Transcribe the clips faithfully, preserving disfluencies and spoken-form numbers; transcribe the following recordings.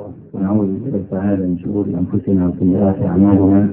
ونعوذ بالله تعالى من شرور أنفسنا وسيئات أعمالنا.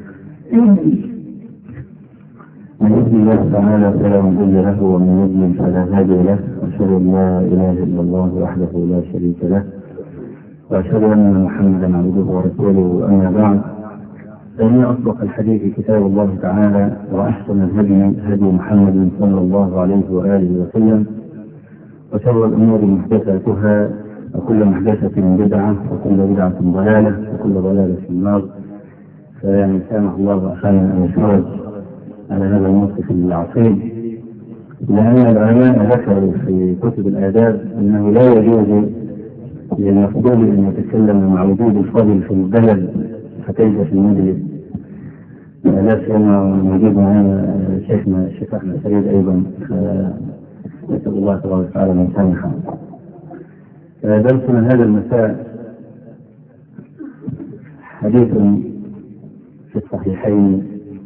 من يهد الله تعالى فلا مضل له ومن يضلل فلا هادي له، وأشهد أن لا إله إلا الله وحده لا شريك له، وأشهد أن محمدا عبده ورسوله. أما بعد، فإن أصدق الحديث كتاب الله تعالى، وأحسن الهدي هدي محمد صلى الله عليه وآله وسلم، وشر الأمور محدثاتها، وكل محدثة بدعة، وكل بدعة ضلالة، وكل ضلالة في النار. فيعني سامح الله أخانا أن يشرج على هذا الموقف العصيب، لأن العلماء ذكروا في كتب الآداب أنه لا يجوز للمفضول أن يتكلم مع وجود الفضل في البلد فكيف في المجلس. لا سيما موجود معنا شيخنا الشيخ أحمد سعيد أيضا، نسأل الله تبارك وتعالى أن يسامحه. درسنا هذا المساء حديث في الصحيحين،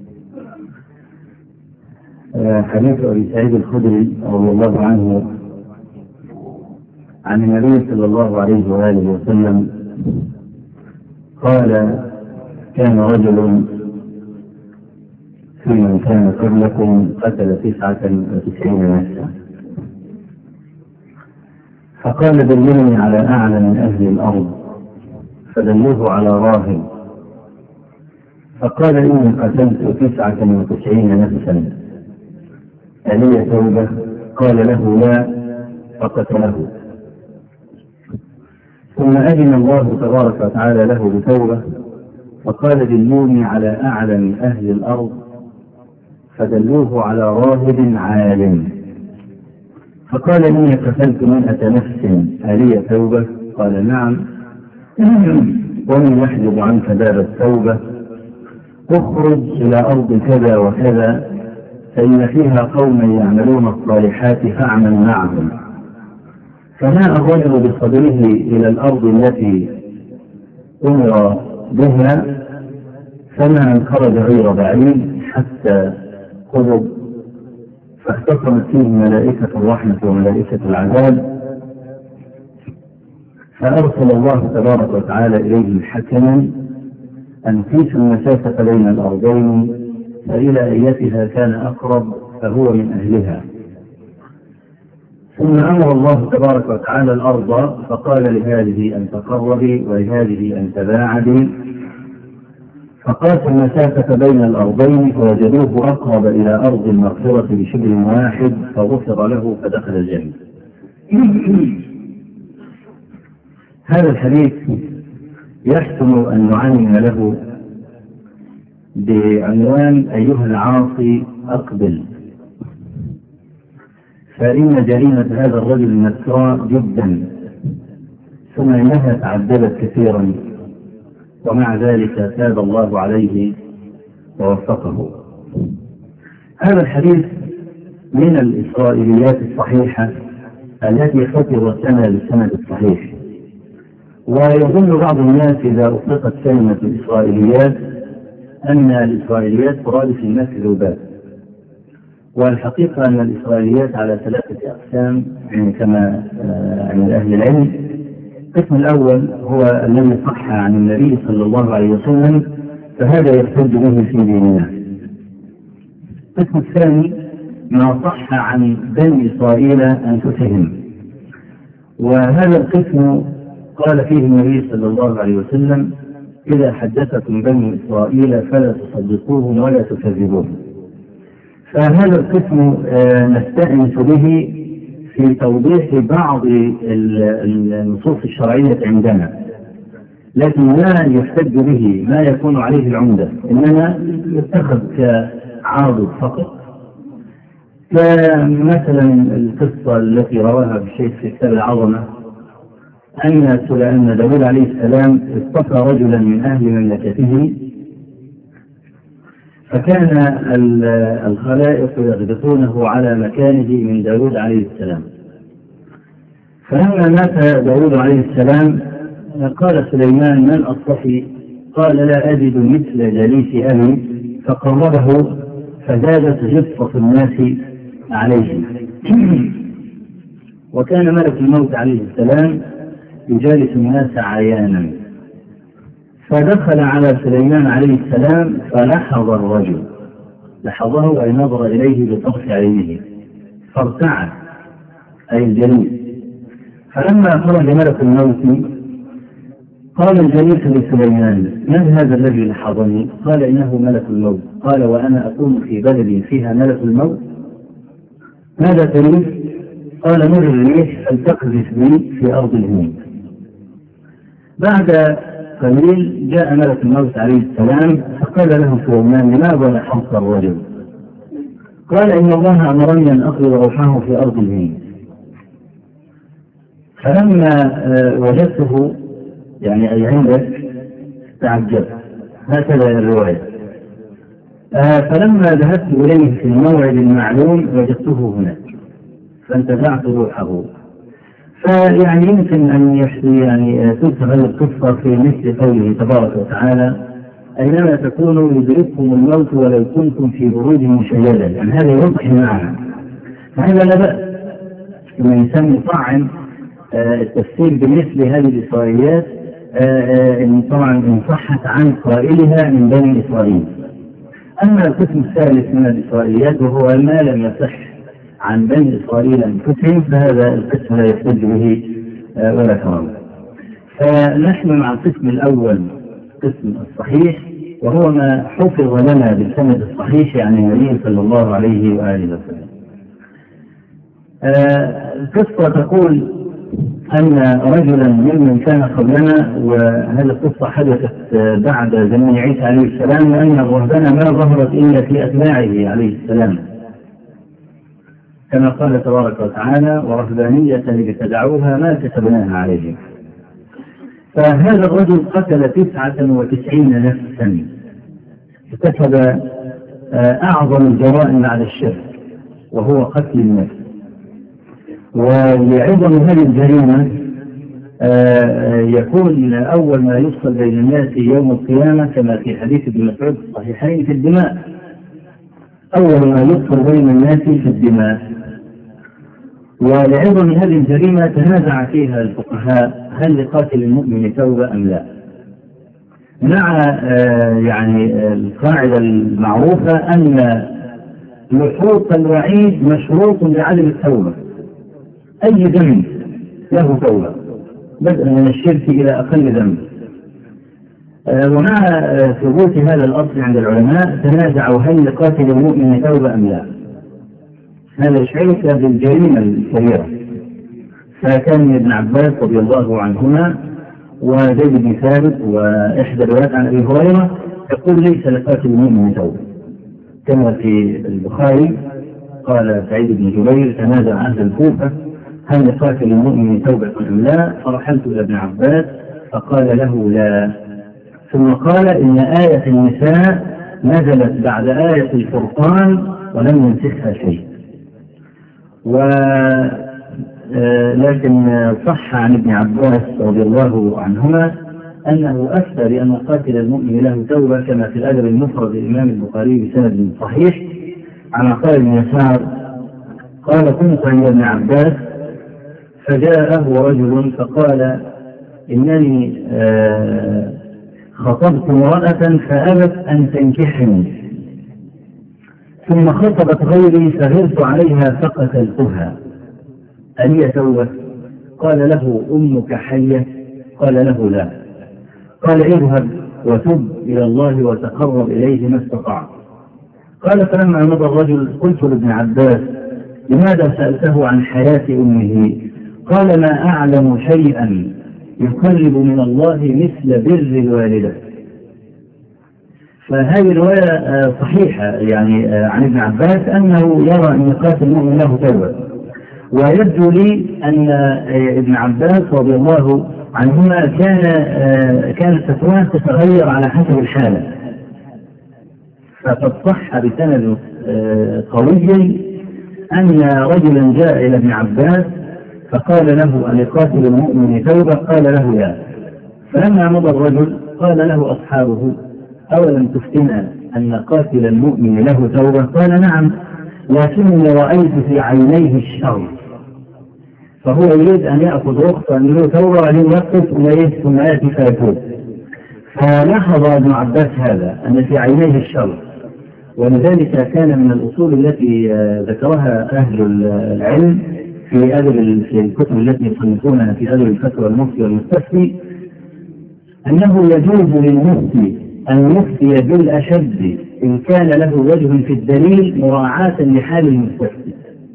حديث أبي سعيد الخدري رضي الله عنه عن النبي صلى الله عليه وآله وسلم قال: كان رجل في من كان قبلكم قتل تسعة وتسعين نفسا، فقال: دلوني على أعلى من أهل الأرض، فدلوه على راهب، فقال: إني قتلت تسعة وتسعين نفسا، ألي توبة؟ قال له: لا، فقتله. ثم أذن الله تبارك وتعالى له بتوبة، فقال: دلوني على أعلى من أهل الأرض، فدلوه على راهب عالم، فقال: إني قتلت مئة نفس، ألي توبة؟ قال: نعم. ومن يحجب عنك باب التوبة؟ اخرج إلى أرض كذا وكذا، فإن فيها قوما يعملون الصالحات فاعمل معهم. فجاء الرجل بصدره إلى الأرض التي أمر بها، فما خرج غير بعيد حتى قرب، فاختصمت فيه ملائكة الرحمة وملائكة العذاب، فأرسل الله تبارك وتعالى إليه حكما أن قيس المسافة بين الأرضين، فإلى أيتها كان أقرب فهو من أهلها. ثم أمر الله تبارك وتعالى الأرض، فقال لهذه أن تقربي ولهذه أن تباعدي، فقاس المسافة بين الأرضين فوجدوه أقرب إلى أرض المغفرة بشبر واحد، فغفر له فدخل الجنة. هذا الحديث يحسن أن نعنى له بعنوان: أيها العاصي أقبل، فإن جريمة هذا الرجل مسراء جدا، ثم إنها تعددت كثيرا، ومع ذلك تاب الله عليه ووفقه. هذا الحديث من الإسرائيليات الصحيحة التي حفظت سنة للسند الصحيح. ويظن بعض الناس إذا أطلقت كلمة الإسرائيليات أن الإسرائيليات تراد في المكذوبات، والحقيقة أن الإسرائيليات على ثلاثة أقسام يعني كما عند أهل العلم. القسم الأول هو الذي صح عن النبي صلى الله عليه وسلم، فهذا يحتج به في ديننا. القسم الثاني ما صح عن بني إسرائيل أنفسهم، وهذا القسم قال فيه النبي صلى الله عليه وسلم: إذا حدثكم بني إسرائيل فلا تصدقوهم ولا تكذبوهم. فهذا القسم نستأنس به في توضيح بعض النصوص الشرعية عندنا، لكن لا يحتج به ما يكون عليه العمدة، إنما يتخذ كعارض فقط. كمثلا القصة التي رواها الشيخ في كتاب العظمة أن أن داود عليه السلام اصطفى رجلا من أهل مملكته، فكان الخلائق يغبطونه على مكانه من داود عليه السلام. فلما مات داود عليه السلام قال سليمان: من أصطفي؟ قال: لا أجد مثل جليس أبي، فقربه فزادت غبطة الناس عليه. وكان ملك الموت عليه السلام يجالس الناس عيانا، فدخل على سليمان عليه السلام فلحظ الرجل، لحظه أي نظر إليه بطرف عينه فارتعد أي الجليس. فلما خرج ملك الموت قال الجليس لسليمان: من هذا الذي لحظني؟ قال: إنه ملك الموت. قال: وأنا أكون في بلد فيها ملك الموت؟ ماذا تريد؟ قال: مر الريح فلتقذف بي في أرض الهند. بعد قليل جاء ملك الموت عليه السلام فقال له سليمان: لماذا لحظت الرجل؟ قال: إن الله أمرني أن أقبض روحه في أرض الهند. فلما وجدته يعني أي عندك تعجب، هكذا الرواية. فلما ذهبت إليه في الموعد المعلوم وجدته هناك فانتزعت روحه. فيعني يمكن أن يعني تذكر هذه القصة في مثل قوله تبارك وتعالى: أينما تكونوا يدرككم الموت ولو كنتم في بروج مشيدة. يعني هذا يوضح المعنى، فهذا لا بأس من يسمي طاعن التفسير بمثل هذه الإسرائيليات، إن طبعا إن صحت عن قائلها من بني إسرائيل. أما القسم الثالث من الإسرائيليات وهو ما لم يصح عن بني إسرائيل أنفسهم فهذا القسم لا يحتج به ولا كرامة. فنحن مع القسم الأول قسم الصحيح، وهو ما حفظ لنا بالسند الصحيح عن النبي صلى الله عليه وآله وسلم. القصة تقول أن رجلا ممن كان قبلنا، وهذه القصة حدثت بعد زمن عيسى عليه السلام، وأن الرهبنة ما ظهرت إلا في أتباعه عليه السلام، كما قال تبارك وتعالى: ورهبانية ابتدعوها ما كتبناها عليهم. فهذا الرجل قتل تسعة وتسعين نفسا، ارتكب أعظم الجرائم بعد الشرك وهو قتل النفس. ولعظم هذه الجريمة يكون أول ما يفصل بين الناس يوم القيامة كما في حديث ابن مسعود الصحيحين في الدماء. أول ما يفصل بين الناس في الدماء. ولعظم هذه الجريمة تنازع فيها الفقهاء: هل لقاتل المؤمن توبة أم لا؟ مع يعني القاعدة المعروفة أن لحوق الوعيد مشروط بعدم التوبة. أي ذنب له توبة بدءا من الشرك إلى أقل ذنب. ومع ثبوت هذا الأصل عند العلماء تنازعوا: هل لقاتل المؤمن توبة أم لا؟ هذا يشعرك بالجريمة الكبيرة. فكان ابن عباس رضي الله عنهما وزيد بن ثابت وإحدى الروايات عن أبي هريرة يقول: ليس لقاتل المؤمن توبة، كما في البخاري قال سعيد بن جبير: تنازع أهل الكوفة هل لقاتل المؤمن توبة أم لا؟ فرحلت إلى ابن عباس فقال له: لا. ثم قال: إن آية النساء نزلت بعد آية الفرقان ولم ينسخها شيء. ولكن صح عن ابن عباس رضي الله عنهما أنه أفتى بأن قاتل المؤمن له توبة، كما في الأدب المفرد للإمام البخاري بسند صحيح عن عطاء بن يسار قال: كنت عند ابن عباس فجاءه رجل فقال: إنني خطبت امرأة فأبت أن تنكحني، ثم خطبت غيري فغرت عليها فقتلتها، ألي توبة؟ قال له: أمك حية؟ قال له: لا. قال: اذهب وتب إلى الله وتقرب إليه ما استطعت. قال: فلما مضى الرجل قلت لابن عباس: لماذا سألته عن حياة أمه؟ قال: ما أعلم شيئا يقرب من الله مثل بر الوالدة. فهذه الرواية صحيحة يعني عن ابن عباس أنه يرى أن قاتل المؤمن له توبة. ويبدو لي أن ابن عباس رضي الله عنهما كان كانت فتواه تتغير على حسب الحالة، فقد صح بسند قوي أن رجلا جاء إلى ابن عباس فقال له: أن قاتل المؤمن توبة؟ قال له: لا. فلما مضى الرجل قال له أصحابه: أولم تفتنا أن قاتل المؤمن له توبة؟ قال: نعم، لكني رأيت في عينيه الشر فهو يريد أن يأخذ رخصة أن له توبة وأن يوقف إليه ثم يأتي فيتوب. فلاحظ ابن عباس هذا أن في عينيه الشر، ولذلك كان من الأصول التي ذكرها أهل العلم في أدب الكتب التي يصنفونها في أدب الفتوى المفتي والمستفتي أنه يجوز للمفتي أن يفتي بالأشد إن كان له وجه في الدليل مراعاة لحال المستفتي،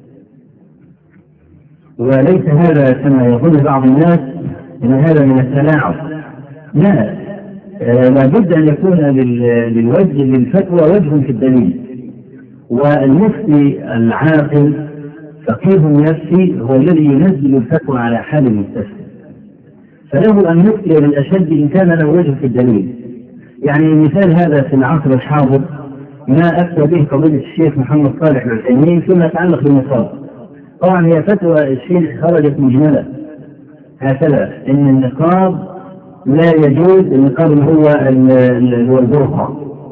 وليس هذا كما يظن بعض الناس أن هذا من التلاعب، لا، لابد أن يكون للوجه للفتوى وجه في الدليل، والمفتي العاقل فقيه يفتي هو الذي ينزل الفتوى على حال المستفتي، فله أن يفتي بالأشد إن كان له وجه في الدليل. يعني مثال هذا في العصر الحاضر ما أفتى به قضية الشيخ محمد صالح العثيمين فيما يتعلق بالنقاب. طبعا هي فتوى الشيخ خرجت مجملة هكذا ان النقاب لا يجوز، النقاب اللي هو هو البرقع،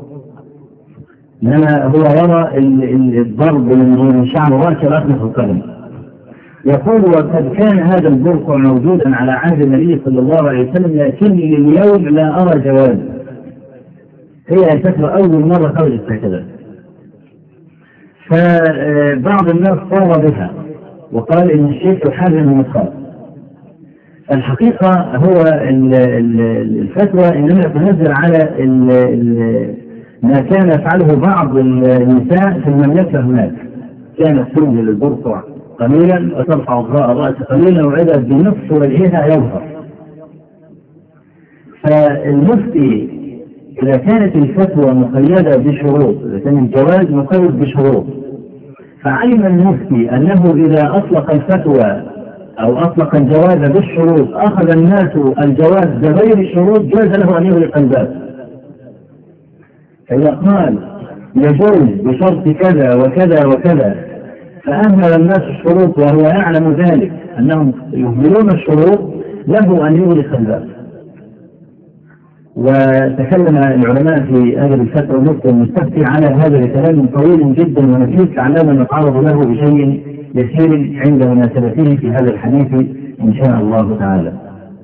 انما هو يرى الضرب من شعر راسه راسه في القدم. يقول وقد كان هذا البرقع موجودا على عهد النبي صلى الله عليه وسلم لكني لليوم لا ارى جواز. هي الفتوى اول مره خرجت هكذا، فبعض الناس صار بها وقال ان الشيخ يحرم النقاب. الحقيقه هو الفتوى انما تنزل على ال ال ما كان يفعله بعض النساء في المملكه هناك، كانت تنزل البرقع قليلا وترفع الراء الراس قليلا وعدت بنصف وجهها يظهر. فالمفتي اذا كانت الفتوى مقيده بشروط، اذا كان الجواز مقيد بشروط، فعلم المفتي أنه إذا أطلق الفتوى أو أطلق الجواز بالشروط أخذ الناس الجواز بغير الشروط، جاز له أن يغلق الباب. فإذا قال يجوز بشرط كذا وكذا وكذا فأهمل الناس الشروط وهو يعلم ذلك أنهم يهملون الشروط، له أن يغلق الباب. وتكلم العلماء في أدب الفتوى المفتي والمستفتي على هذا بكلام طويل جدا ونفيس لعلنا نتعرض له بشيء يسير عند مناسبته في هذا الحديث إن شاء الله تعالى.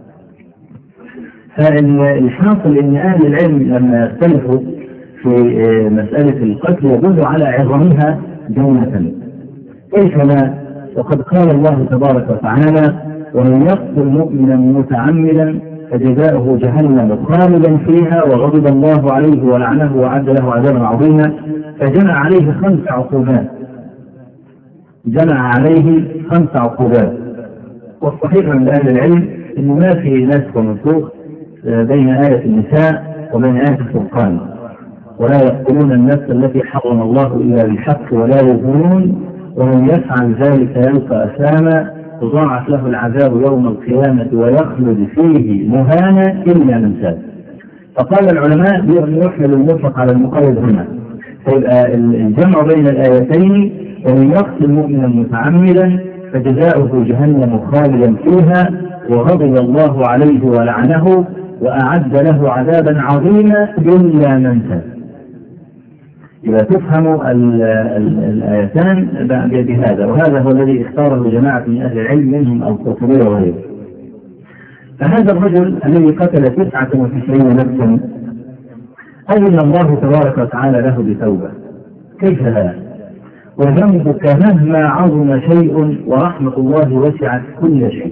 فالحاصل أن أهل العلم لما اختلفوا في مسألة القتل يدل على عظمها جملة، كيف لا؟ وقد قال الله تبارك وتعالى ومن يقتل مؤمنا متعمدا فجزاؤه جهنم خالدا فيها وغضب الله عليه ولعنه وأعد له عذابا عظيما. فجمع عليه خمس عقوبات، جمع عليه خمس عقوبات. والصحيح عند أهل العلم أن ما في نسخ ومنسوخ بين آية النساء وبين آية الفرقان، ولا يقتلون النفس التي حرم الله إلا بالحق ولا يزنون ومن يفعل ذلك يلقى أثاما تضاعف له العذاب يوم القيامة ويخلد فيه مهانا إلا من تاب. فقال العلماء يحمل المطلق على المقيد هنا، فيبقى الجمع بين الآيتين ومن يقتل مؤمنا متعمدا فجزاؤه جهنم خالدا فيها وغضب الله عليه ولعنه وأعد له عذابا عظيما إلا من تاب. إذا تفهم الآيتان بهذا، وهذا هو الذي اختاره جماعة من أهل العلم منهم القرطبي وغيره. فهذا الرجل الذي قتل تسعة وتسعين نفسا أذن الله تبارك وتعالى له بتوبة، كيف لا؟ وذنبك مهما عظم شيء ورحمة الله وسعت كل شيء.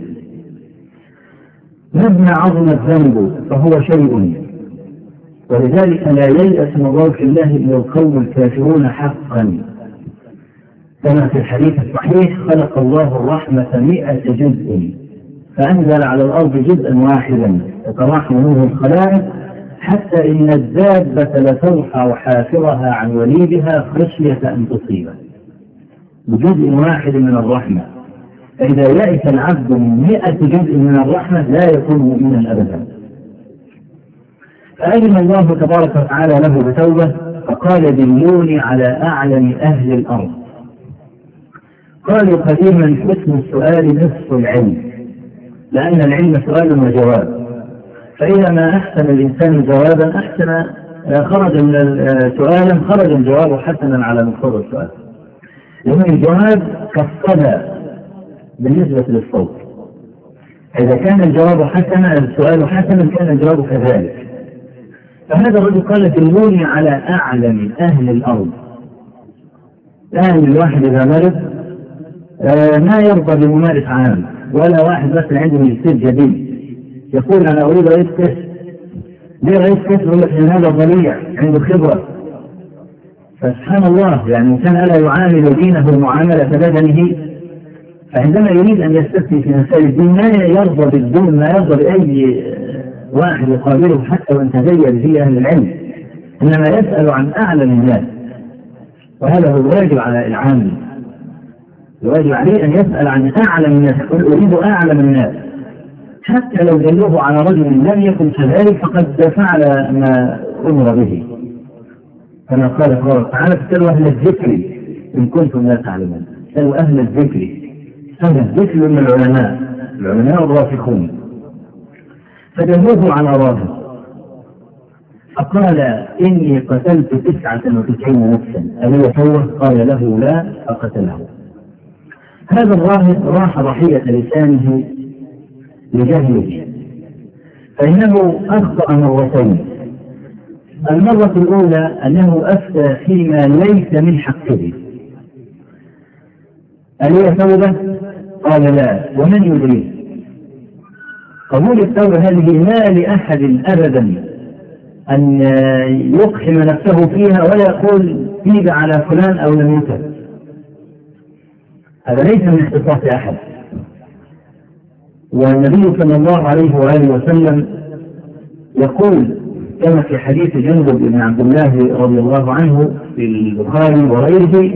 مهما عظم الذنب فهو شيء، ولذلك لا ييأس من روح الله إلا القوم الكافرون حقا. كما في الحديث الصحيح خلق الله الرحمة مئة جزء فأنزل على الأرض جزءا واحدا وتراحم منه الخلائق حتى إن الدابة لترفع حافرها عن وليدها خشية أن تصيبه بجزء واحد من الرحمة. فإذا يأس العبد من مئة جزء من الرحمة لا يكون مؤمنا أبدا. فأذن الله تبارك وتعالى له بتوبة فقال دلوني على أعلم أهل الأرض. قالوا قديما حسن السؤال نصف العلم، لأن العلم سؤال وجواب، فإذا ما أحسن الإنسان جوابا أحسن خرج من سؤالا خرج الجواب حسنا على مقتضى السؤال، لأن الجواب كالصدى بالنسبة للصوت. إذا كان الجواب حسنا، السؤال حسنا، كان الجواب كذلك. فهذا الرجل قال دلوني على أعلم أهل الأرض. الآن الواحد إذا مرض آه ما يرضى بممارس عام، ولا واحد بس عنده ماجستير جديد يقول أنا أريد رئيس قسم. ليه رئيس قسم؟ يقول لك إن هذا ضليع عنده خبرة. فسبحان الله، يعني الإنسان ألا يعامل دينه معاملة بدنه، فعندما يريد أن يستفتي في مسائل الدين ما يرضى بالدين، ما يرضى بأي واحد يقابله حتى وإن تزيد فيه أهل العلم، إنما يسأل عن أعلم الناس. وهذا هو الواجب على العامل، الواجب عليه أن يسأل عن أعلم الناس، يقول أريد أعلم الناس، حتى لو دلوه على رجل لم يكن كذلك فقد فعل ما أمر به، كما قال الله تعالى اسألوا أهل الذكر إن كنتم لا تعلمون. اسألوا أهل الذكر. أهل الذكر من العلماء، العلماء الراسخون. فدلوه على راهب فقال إني قتلت تسعة وتسعين نفسا ألي توبة؟ قال له لا، فقتله. هذا الراهب راح ضحية لسانه لجهله، فإنه أخطأ مرتين. المرة الأولى أنه أفتى فيما ليس من حقه. ألي توبة؟ قال لا، ومن يدري؟ قبول التوبة هذه ما لأحد أبدا أن يقحم نفسه فيها ولا يقول تيب على فلان أو لم يتب. هذا ليس من اختصاص أحد. والنبي صلى الله عليه وآله وسلم يقول كما في حديث جندب بن عبد الله رضي الله عنه في البخاري وغيره،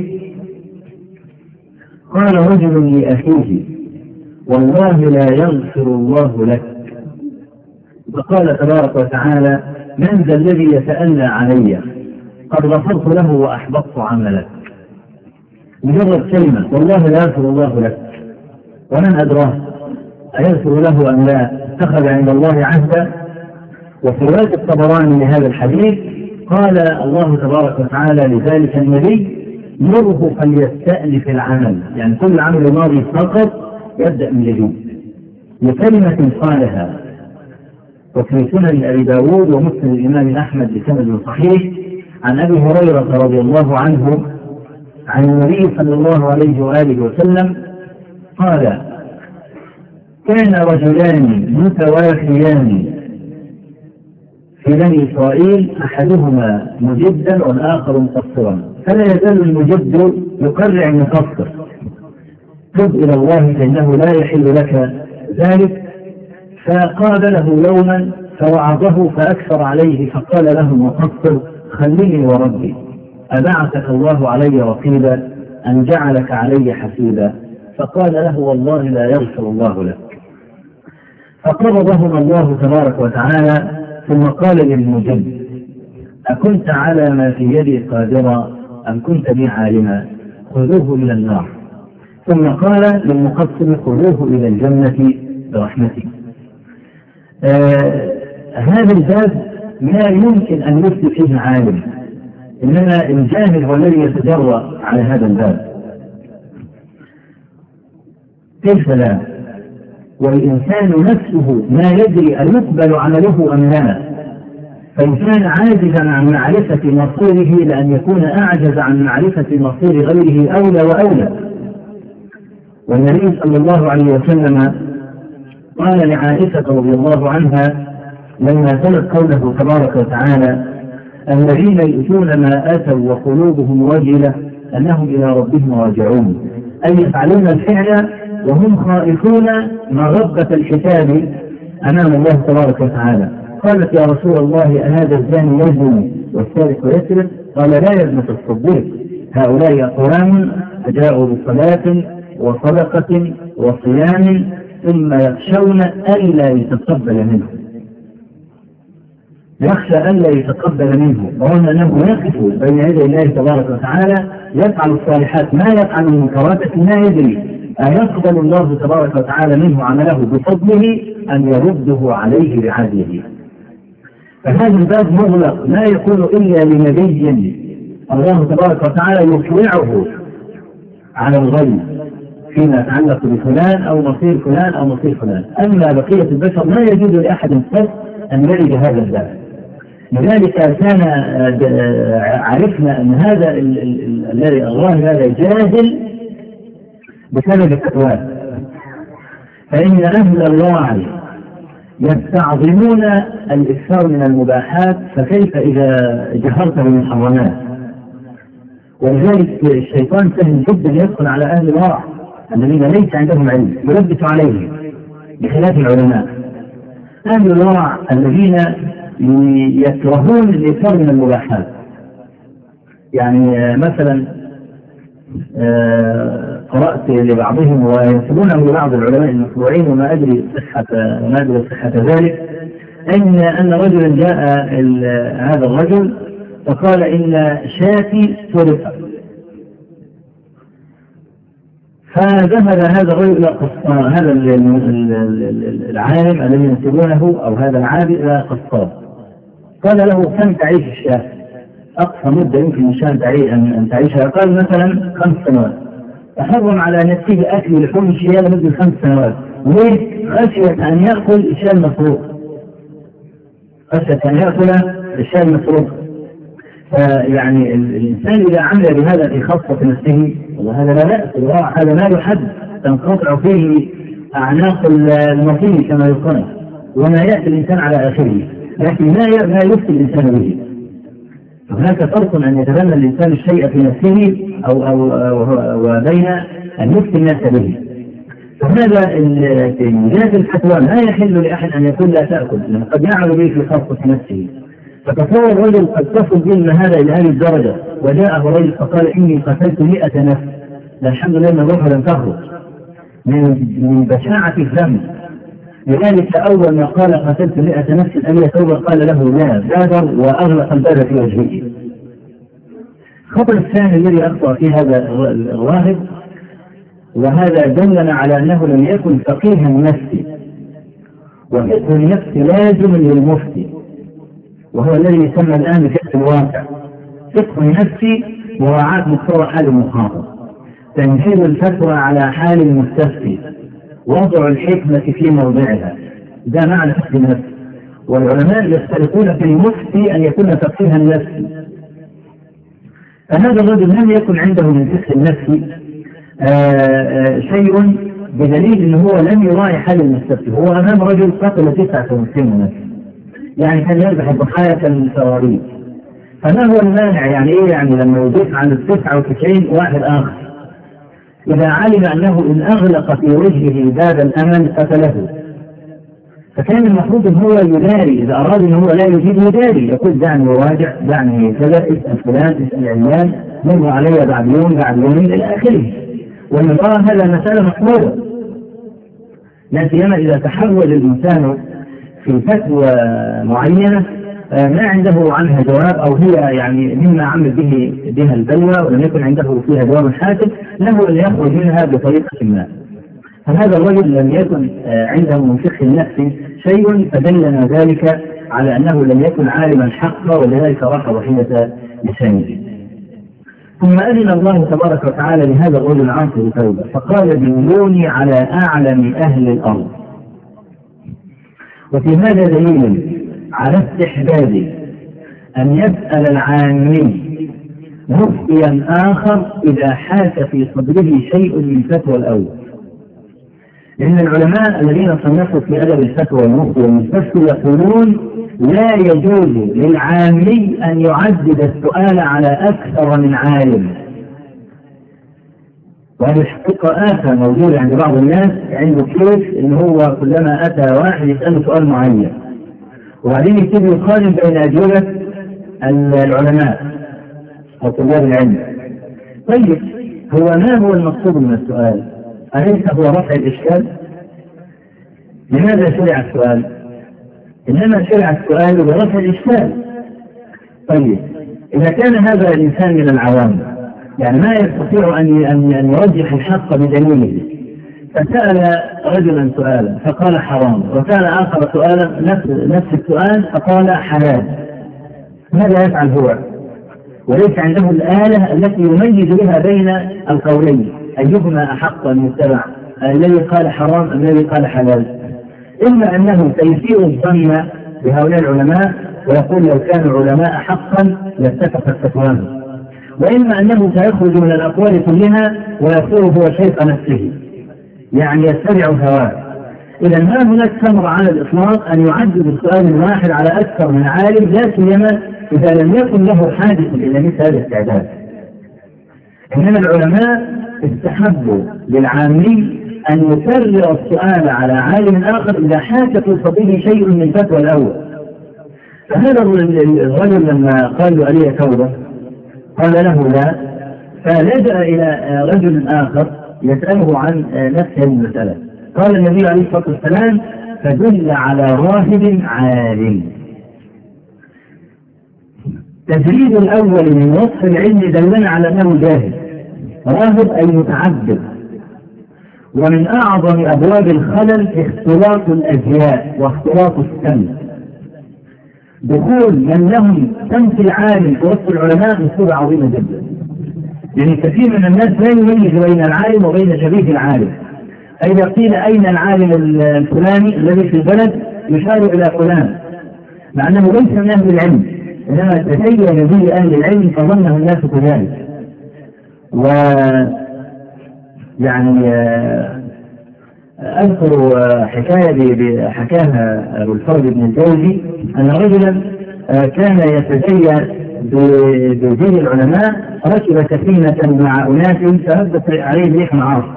قال رجل لأخيه والله لا يغفر الله لك، فقال تبارك وتعالى من ذا الذي يتألى علي؟ قد غفرت له وأحبطت عملك. مجرد كلمة والله لا يغفر الله لك، ومن أدراه أيغفر له أم لا؟ اتخذ عند الله عهدا. وفي رواية الطبراني لهذا الحديث قال الله تبارك وتعالى لذلك النبي مره فليستأنف العمل، يعني كل عمل ماضي فقط يبدأ من جديد لكلمة قالها. وفي سنن أبي داود ومسند الإمام أحمد بسند صحيح عن أبي هريرة رضي الله عنه عن النبي صلى الله عليه وآله وسلم قال كان رجلان متواخيان في بني إسرائيل أحدهما مجدا والآخر مقصرا، فلا يزال المجد يقرع المقصر تب إلى الله فإنه لا يحل لك ذلك. فقابله يوما فوعظه فأكثر عليه، فقال له المقصر خليني وربي أبعثك الله علي رقيبا أن جعلك علي حسيبا؟ فقال له والله لا يغفر الله لك. فقبضهما الله تبارك وتعالى ثم قال للمجد أكنت على ما في يدي قادرا أم كنت بي عالما؟ خذوه إلى النار. ثم قال للمقصر خذوه إلى الجنة برحمتي. آه هذا الباب لا يمكن أن يفتي فيه عالم، إنما الجاهل هو الذي يتجرأ على هذا الباب. كيف لا؟ والإنسان نفسه ما يدري أن يقبل عمله أم لا، فإن كان عاجزا عن معرفة مصيره لأن يكون أعجز عن معرفة مصير غيره أولى وأولى. والنبي صلى الله عليه وسلم قال لعائشة رضي الله عنها لما تلت قوله تبارك وتعالى الذين يؤتون ما آتوا وقلوبهم وجلة أنهم إلى ربهم راجعون، أي يفعلون الفعل وهم خائفون مغبة الحساب أمام الله تبارك وتعالى. قالت يا رسول الله أهذا الزاني يزني والسارق يسرق؟ قال لا يا ابنة الصديق، هؤلاء أقوام جاءوا بصلاة وصدقة وصيام ثم يخشون ألا يتقبل منه، يخشى ألا يتقبل منه، وهم أنه يقف بين يدي الله تبارك وتعالى يفعل الصالحات ما يفعل المنكرات ما يدري أيقبل الله تبارك وتعالى منه عمله بفضله أن يرده عليه بعدله. فهذا الباب مغلق لا يكون إلا لنبي الله تبارك وتعالى يطلعه على الغيب فيما يتعلق بفلان أو مصير فلان أو مصير فلان. أما بقية البشر لا يجوز لأحد قط أن يلد هذا الباب. لذلك كان عرفنا أن هذا الذي الله هذا جاهل بسبب الفتوى، فإن أهل الوعي يستعظمون الإكثار من المباحات، فكيف إذا جهرت بالمحرمات؟ ولذلك الشيطان سهل جدا يدخل على أهل الورع الذين ليس عندهم علم يلبس عليهم، بخلاف العلماء. أهل الورع الذين يكرهون الإكثار من المباحات. يعني مثلا قرأت لبعضهم وينسبونه لبعض العلماء المطبوعين وما أدري صحة ما أدري صحة ذلك، أن أن رجلا جاء هذا الرجل فقال إن شاتي سرقت، فذهب هذا الرجل إلى قصار، هذا العالم الذي ينسبونه أو هذا العابد إلى قصار، قال له كم تعيش الشاة؟ أقصى مدة يمكن الشاة أن تعيشها، قال مثلا خمس سنوات. فحرم على نفسه أكل لحوم الشياه لمدة خمس سنوات. ليه؟ خشية أن يأكل الشاة المسروق، خشية أن يأكل الشاة المسروق. فيعني الإنسان إذا عمل بهذا في خاصة نفسه وهذا لا بأس، هذا ما يحد تنقطع فيه أعناق المطير كما يقال، وما يأتي الإنسان على آخره، لكن ما ما يفتي الإنسان به. هناك فرق أن يتبنى الإنسان الشيء في نفسه أو أو وبين أن يفتي الناس به. فهذا في الفتوى لا يحل لأحد أن يقول لا تأكل، لأن قد يعمل به في خاصة نفسه. فتصور رجل قد تصل به هذا إلى هذه الدرجة، وجاءه رجل فقال إني قتلت مئة نفس، الحمد لله أن الروح لم تخرج من بشاعة الذنب. لذلك أول ما قال قتلت مئة نفس أبي ثوبة قال له لا، بادر وأغلق الباب في وجهه. الخطأ الثاني الذي أخطأ في هذا الراهب، وهذا دلنا على أنه لم يكن فقيها نفسي، وفقه النفس لازم للمفتي، وهو الذي يسمى الآن فقه الواقع. فقه النفس مراعاة مستوى حال المخاطب، تنزيل الفتوى على حال المستفتي، وضع الحكمة في موضعها، ده معنى فقه النفس. والعلماء يختلفون في المفتي أن يكون فقيها نفسي. فهذا الرجل لم يكن عنده من فقه النفس شيء، بدليل أنه هو لم يراعي حال المستفتي. هو أمام رجل قتل تسعة وتسعين نفس، يعني كان يذبح الضحايا كالفراريق. فما هو المانع؟ يعني إيه يعني لما يضيف عن التسعة وتسعين واحد آخر؟ إذا علم أنه إن أغلق في وجهه باب الأمل قتله، فكان المفروض أن هو يداري، إذا أراد أن هو لا يجيب يداري، يقول دعني وراجع، دعني كذا، اسأل فلان، اسأل علان، مر علي بعد يوم بعد يومين إلى آخره. ومن رأى هذا مسألة مقبولة، لا سيما إذا تحول الإنسان في فتوى معينة ما عنده عنها جواب، أو هي يعني مما عمل به بها البلوى ولم يكن عنده فيها جواب حاسم، له أن يخرج منها بطريقة ما. فهذا الرجل لم يكن عنده من فقه النفس شيء، فدلنا ذلك على أنه لم يكن عالما حقا، ولذلك راح ضحية لسانه. ثم أذن الله تبارك وتعالى لهذا الرجل العاصي بتوبة، فقال دلوني على أعلم أهل الأرض. وفي هذا دليل على استحباب أن يسأل العامي مفتيا آخر إذا حاك في صدره شيء من فتوى الأول. لأن العلماء الذين صنفوا في أدب الفتوى والمفتي والمستفتي يقولون لا يجوز للعامي أن يعدد السؤال على أكثر من عالم. وهذا الحقيقة آخر موجود عند بعض الناس، عنده كيف إن هو كلما أتى واحد يسأله سؤال معين، وبعدين يبتدي يقارن بين أجوبة العلماء أو طلاب العلم. طيب هو ما هو المقصود من السؤال؟ أليس هو رفع الإشكال؟ لماذا شرع السؤال؟ إنما شرع السؤال برفع الإشكال. طيب إذا كان هذا الإنسان من العوام، يعني ما يستطيع أن أن يرجح الحق بدليله، فسأل رجلا سؤالا فقال حرام، وسأل آخر سؤالا نفس نفس السؤال فقال حلال، ماذا يفعل هو؟ وليس عنده الآلة التي يميز بها بين القولين. أيهما أحق أن يتبع، الذي قال حرام أم الذي قال حلال؟ إما أنه سيسيء الظن بهؤلاء العلماء ويقول لو كانوا علماء حقا لاتفقت فتواهم، وإما أنه سيخرج من الأقوال كلها ويقول هو شيخ نفسه، يعني يتبع هواه. إذا ما هناك ثمرة على الإطلاق أن يعدد السؤال الواحد على أكثر من عالم، لا سيما إذا لم يكن له حاجة إلى مثل هذا الاستعداد. إنما العلماء استحبوا للعامي أن يكرر السؤال على عالم آخر إذا حاك في الفضيل شيء من الفتوى الأول. فهذا الرجل لما قال له ألي توبة قال له لا، فلجأ إلى رجل آخر يسأله عن نفس المسألة. قال النبي عليه الصلاة والسلام فدل على راهب عالم. تجريد الأول من وصف العلم دلنا على أنه جاهل، راهب أي متعبد. ومن أعظم أبواب الخلل اختلاط الأزياء واختلاط السمع. دخول من لهم سمت العالم في وسط العلماء مصيبة عظيمة جدا، يعني كثير من الناس لا يميز بين العالم وبين شبيه العالم. إذا قيل أين العالم الفلاني الذي في البلد يشار إلى فلان، مع أنه ليس من أهل العلم، إنما تزين به أهل العلم فظنه الناس كذلك. و يعني أذكر حكاية حكاها أبو الفرج بن الجوزي أن رجلا كان يتزين بزي العلماء، ركب سفينة مع أناس فهبت عليه ريح معاصر،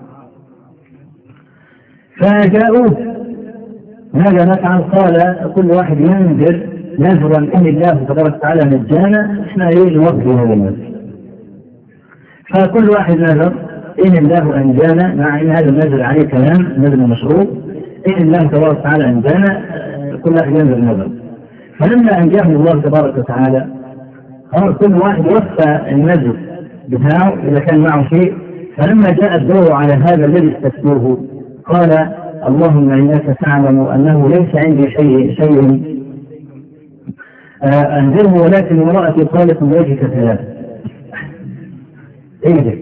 فجاءوه ماذا نفعل؟ قال كل واحد ينذر نذرا إن الله تبارك وتعالى نجانا احنا نريد نوفي هذا النذر. فكل واحد نذر إن الله أنجانا، مع إن هذا النذر عليه كلام نذر مشروع، إن الله تبارك وتعالى أنجانا كل واحد ينذر نذر. فلما أنجاه الله تبارك وتعالى قال كل واحد وفى النذر بتاعه إذا كان معه شيء. فلما جاء الدور على هذا الذي استفتوه قال اللهم إنك تعلم أنه ليس عندي شيء شيء أنذره، ولكن امرأتي قالت من وجهك ثلاثة. إيه ده؟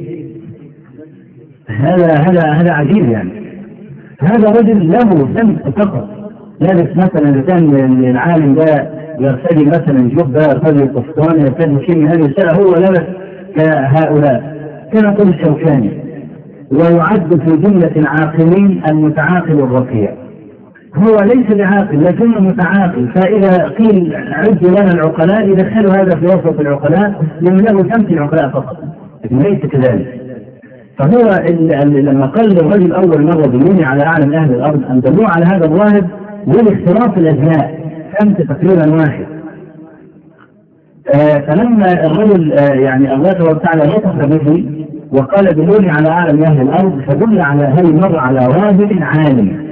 هذا هذا هذا عجيب. يعني هذا رجل له سمت فقط، لابس مثلا إذا كان العالم ده يرتدي مثلا جبة، يرتدي قفطان، يرتدي شيء من هذه الأشياء، هو لابس كهؤلاء كما قال الشوكاني، ويعد في جملة العاقلين المتعاقل الرفيع. هو ليس بعاقل لكنه متعاقل، فإذا قيل عد لنا العقلاء يدخلوا هذا في وسط العقلاء لأنه له سمت العقلاء فقط، لكن ليس كذلك. فهو لما قال الرجل أول مرة دلوني على أعلم أهل الأرض أن دلوا على هذا الراهب للاختلاط الأزياء، سمت تقريبا واحد. آه فلما الرجل آه يعني الله تبارك وتعالى لطف به وقال دلوني على أعلم أهل الأرض، فدل على هذه المرة على راهب عالم.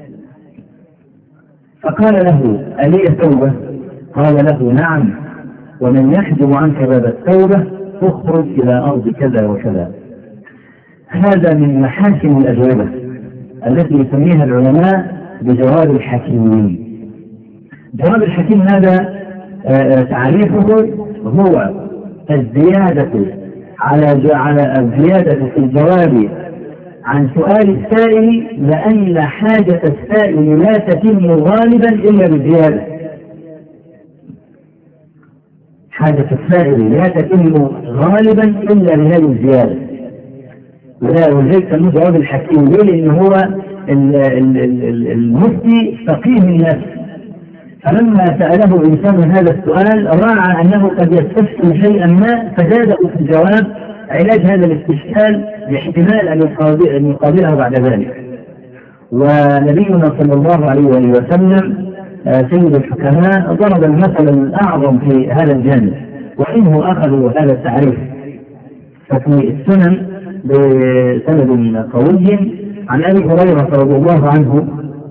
فقال له ألي توبة؟ قال له نعم، ومن يحجب عنك باب التوبة تخرج إلى أرض كذا وكذا. هذا من محاسن الأجوبة التي يسميها العلماء بجواب الحكيمين. جواب الحكيم هذا تعريفه هو الزيادة على على الزيادة في الجواب عن سؤال السائل، لأن حاجة السائل لا تتم غالبا إلا بالزيادة. حاجة السائل لا تتم غالبا إلا بهذه الزيادة. ولذلك سموه جواب الحكيم، لأن هو المفتي فقيه النفس، فلما سأله الإنسان هذا السؤال راعى أنه قد يستفسر شيئا ما فزاده في الجواب علاج هذا الاستشكال باحتمال أن يقابله بعد ذلك. ونبينا صلى الله عليه وسلم سيد الحكماء ضرب المثل الأعظم في هذا الجانب، وإنه أخذوا هذا التعريف. ففي السنن بسند قوي عن أبي هريرة رضي الله عنه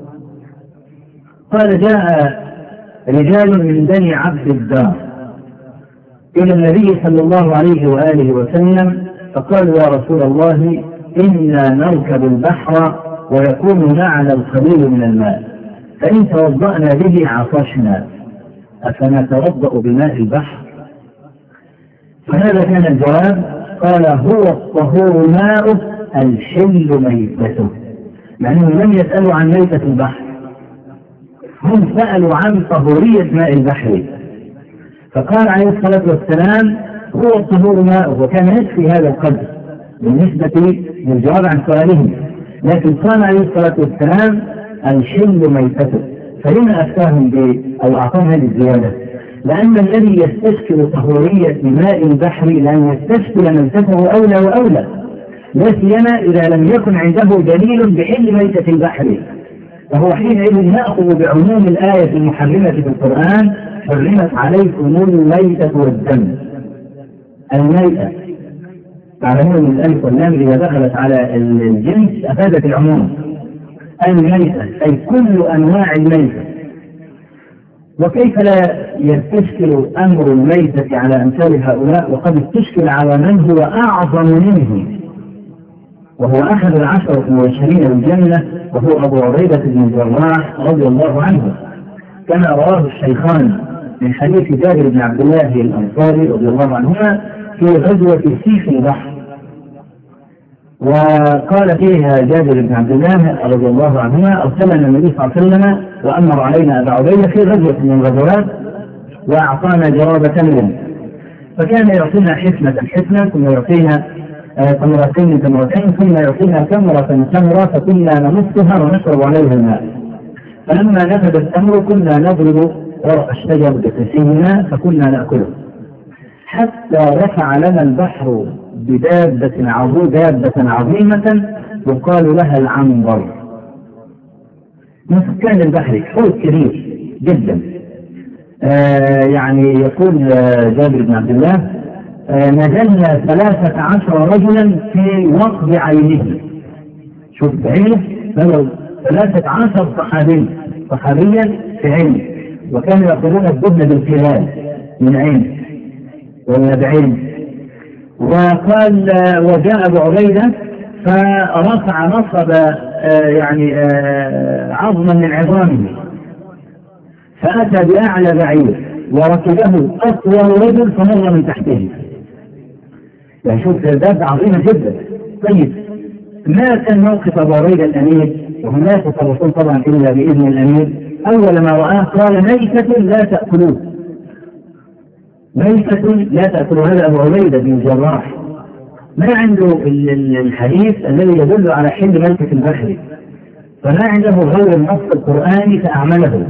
قال جاء رجال من بني عبد الدار إلى النبي صلى الله عليه وآله وسلم فقالوا يا رسول الله إنا نركب البحر ويكون معنا القليل من الماء، فإن توضأنا به عطشنا أفنتوضأ بماء البحر؟ فهذا كان الجواب. قال هو الطهور ماؤه الحل ميتته، لأنهم لم يسألوا عن ميتة البحر، هم سألوا عن طهورية ماء البحر. فقال عليه الصلاة والسلام هو الطهور ماؤه، وكان يكفي هذا القدر بالنسبة للجواب عن سؤالهم، لكن قال عليه الصلاة والسلام الحل ميتته. فلما أفتاهم أو أعطاهم هذه الزيادة؟ لأن الذي يستشكل طهورية ماء البحر لأن يستشكل ميتته أولى وأولى، لا سيما إذا لم يكن عنده دليل بحل ميتة البحر، فهو حينئذ يأخذ بعموم الآية المحرمة في القرآن حرمت عليكم الميتة والدم. الميتة تعلمون من الألف واللام إذا دخلت على الجنس أفادت العموم. الميتة أي كل أنواع الميتة. وكيف لا يستشكل أمر الميتة على أمثال هؤلاء وقد استشكل على من هو أعظم منه، وهو أحد العشرة المبشرين بالجنة، وهو أبو عبيدة بن الجراح رضي الله عنه، كما رواه الشيخان من حديث جابر بن عبد الله الأنصاري رضي الله عنهما في غزوة سيف البحر. وقال فيها جابر بن عبد الله رضي الله عنهما أرسلنا النبي صلى الله عليه وسلم وأمر علينا أبا عبيدة في غزوة من الغزوات وأعطانا جراب تمر، فكان يعطينا حفنة حفنة ثم يعطينا تمرتين تمرتين ثم يعطينا تمرة تمرة فكنا نمصها ونشرب عليها الماء. فلما نفد التمر كنا نضرب ورق الشجر بقسيمنا فكنا نأكله، حتى رفع لنا البحر بدابة عظيمة دابة عظيمة يقال لها العنبر، من سكان البحر، حوت كبير جدا. آه يعني يقول جابر بن عبد الله آه نزلنا ثلاثة عشر رجلا في وقب عينه، شوف بعينه نزل ثلاثة عشر صحابي صحابيا في عينه، وكانوا يأخذون الدبن بالخلال من عينه ولا بعين. وقال وجاء أبو عبيدة فرفع نصب آه يعني آه عظما من عظامه فأتى بأعلى بعير وركبه أطول رجل فمر من تحته. يعني شوف ذات عظيمة جدا. طيب ما كان موقف أبو عبيدة الأمير؟ وهناك الرسول طبعا إلا بإذن الأمير. أول ما رآه قال ميتة لا تأكلوه، ميتة لا تأكلوا. هذا أبو عبيدة بن الجراح ما عنده الحديث الذي يدل على حل ميتة البحر، فما عنده غير النص القرآني فأعمله.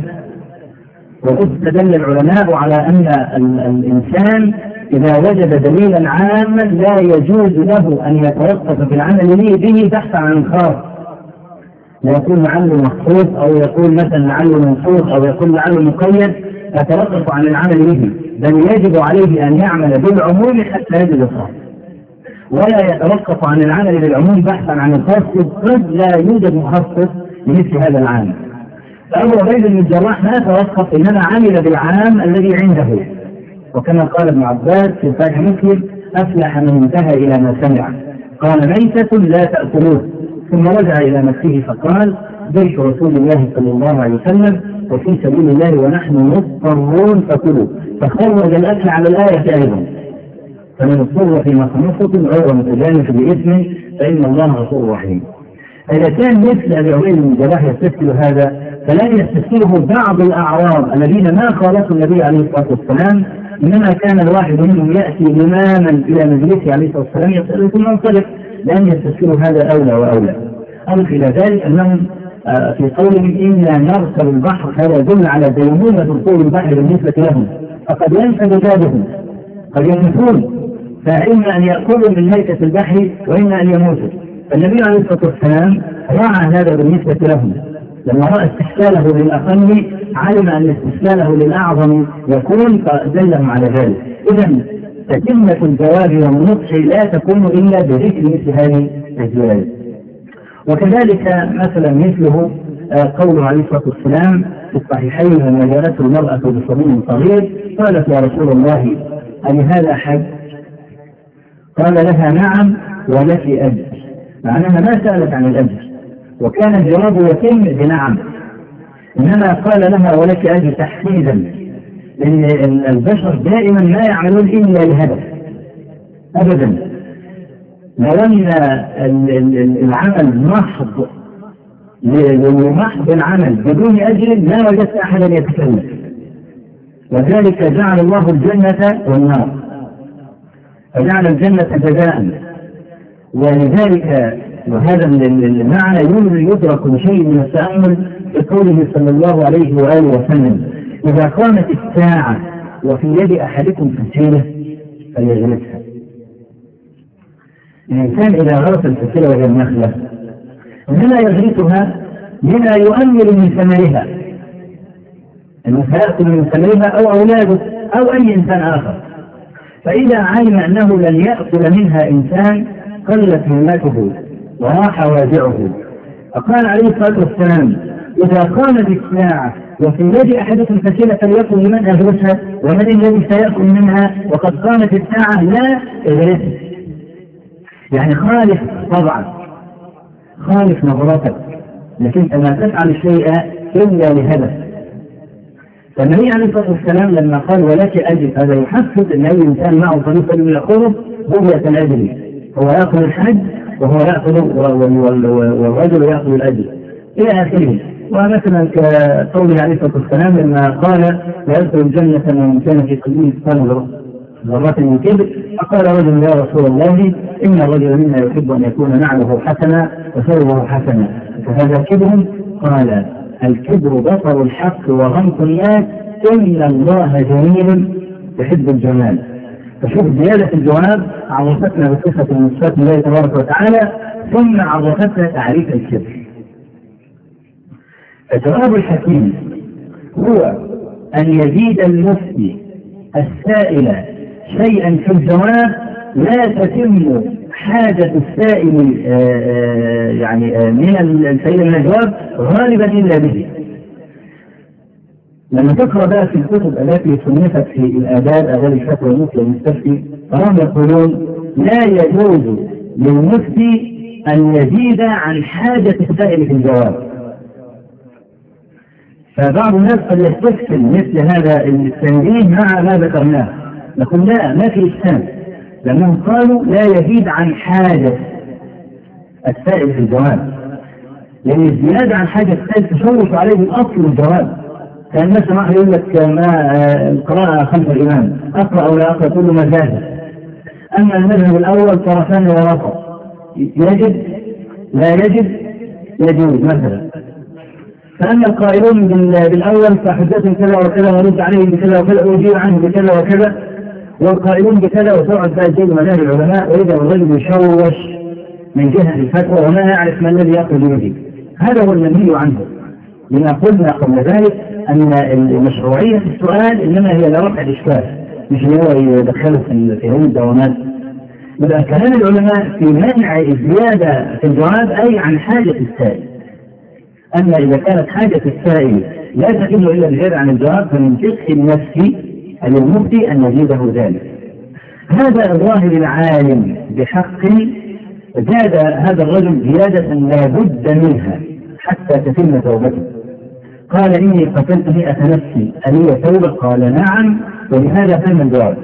وقد استدل العلماء على أن الإنسان إذا وجد دليلا عاما لا يجوز له أن يتوقف في العمل به بحثا عن خاص، لا يكون لعله مخصوص أو يقول مثلا لعله منصوص أو يقول لعله مقيد يتوقف عن العمل به، بل يجب عليه أن يعمل بالعموم حتى يجد الخاص، ولا يتوقف عن العمل بالعموم بحثا عن الخاص قد لا يوجد مخصص لمثل هذا العام. فأبو عبيدة بن الجراح ما توقف، إنما عمل بالعام الذي عنده. وكما قال ابن عباس في صحيح مسلم أفلح من انتهى إلى ما سمع، قال ميتة لا تأكلوه، ثم رجع إلى نفسه فقال جيش رسول الله صلى الله عليه وسلم وفي سبيل الله ونحن مضطرون فكلوا، فخرج الأكل على الآية أيضا. فمن اضطر في مخنصة غير متجانف بإثم فإن الله غفور رحيم. إذا كان مثل أبي عبيدة بن الجراح يستسهل هذا، فلا يستسهله بعض الأعراب الذين ما خالفوا النبي عليه الصلاة والسلام، إنما كان الواحد منهم يأتي إماما إلى مجلسه عليه الصلاة والسلام يسأله ثم ينطلق، لأن يستسهلوا هذا أولى وأولى. أضف إلى ذلك أنهم في قولهم إنا نركب البحر هذا يدل على ديمومة دخول البحر بالنسبة لهم، فقد ينفذ جادهم، قد يموتون، فإما أن يأكلوا من ميتة البحر وإما أن يموتوا. فالنبي عليه الصلاة والسلام راعى هذا بالنسبة لهم، لما رأى استحلاله للأقل علم أن استحلاله للأعظم يكون، فدلهم على ذلك. إذن تتمة الجواب والنطق لا تكون إلا بذكر مثل هذه الزيادة. وكذلك مثلا مثله قوله عليه الصلاة والسلام في الصحيحين لما جاءته المرأة بصبي صغير قالت يا رسول الله ألي هذا حج؟ قال لها نعم ولك أجر، معناها ما سألت عن الأجر، وكان الجواب يتم بنعم، إنما قال لها ولك أجر تحفيزا، لأن البشر دائما ما يعملون إلا لهدف أبدا. لو أن العمل محض لمحض العمل بدون أجر ما وجدت أحدا يتكلم. وذلك جعل الله الجنة والنار، فجعل الجنة جزاء. ولذلك وهذا المعنى يدرك بشيء من التأمل في قوله صلى الله عليه وآله وسلم: إذا قامت الساعة وفي يد أحدكم فسيلة فليغرسها. الإنسان إذا غرس الفسيلة وهي النخلة إنما يغرسها بما يؤمل من ثمرها، أنه سيأكل من ثمرها أو أولاده أو أي إنسان آخر. فإذا علم أنه لن يأكل منها إنسان قلت همته وراح وادعه. فقال عليه الصلاة والسلام: إذا قامت الساعة وفي يد أحدكم فسيلة فليكن لمن أغرسها ومن الذي سيأكل منها وقد قامت الساعة لا اغرسها. يعني خالف طبعا، خالف نظرتك، لكن ما تفعل الشيء إلا لهدف. فالنبي عليه الصلاة والسلام لما قال ولك أجر، هذا يحفز أن أي إنسان معه طريقة من يأخذه بغية الأجر، هو يأخذ الحج وهو يأخذ والرجل يأخذ الأجر إلى آخره. ومثلا كقوله عليه الصلاة والسلام لما قال لا يدخل الجنة من كان في قلبه مثقال ذرة من كبر، فقال رجل: يا رسول الله إن الرجل منا يحب أن يكون نعله حسنا وثوبه حسنا فهذا كبر؟ قال: الكبر بطر الحق وغمط الناس إن الله جميل يحب الجمال. فشوف زيادة الجواب عرفتنا بصفة من صفات الله تبارك وتعالى، ثم عرفتنا تعريف الكبر. الجواب الحكيم هو أن يزيد المفتي السائل شيئا في الجواب لا تتم حاجة السائل يعني من السائل من الجواب غالبا إلا به. لما تقرأ بقى في الكتب التي صنفت في الآداب آداب الفتوى المفتي والمستفتي فهم يقولون لا يجوز للمفتي أن يزيد عن حاجة السائل في الجواب. فبعض الناس قد يستفسر مثل هذا التنبيه مع ما ذكرناه، نقول لا، ما في إشكال، لأنهم قالوا لا يزيد عن حاجة السائل في الجواب، لأن الزيادة عن حاجة السائل تشوش عليه الأصل الجواب. كان مثلا واحد يقول لك ما القراءة خلف الإمام أقرأ أو لا أقرأ كل ما زاد. أما المذهب الأول طرفان ورفع، يجب لا يجب يجوز مثلا. فأما القائلون بالأول فحجتهم كذا وكذا ورد عليهم بكذا وكذا ويجيب عنه بكذا وكذا، والقائلون بكذا وتقعد بقى تجيب مذاهب العلماء، وإذا الرجل يشوش من جهة الفتوى وما يعرف ما الذي يأخذ به. هذا هو المنهي عنه. لما قلنا قبل ذلك أن المشروعية في السؤال إنما هي لرفع الإشكال، مش هو يدخله في هذه الدوامات. يبقى كلام العلماء في منع الزيادة في الجواب أي عن حاجة السائل. أما إذا كانت حاجة السائل لا تقل إلا الزيادة عن الجواب فمن فقه النفس للمفتي أن يزيده ذلك. هذا الظاهر العالم بحق زاد هذا الرجل زيادة لا بد منها حتى تتم توبته. قال: إني قتلت مئة نفس ألي توبة؟ قال: نعم. ولهذا تم الجواب.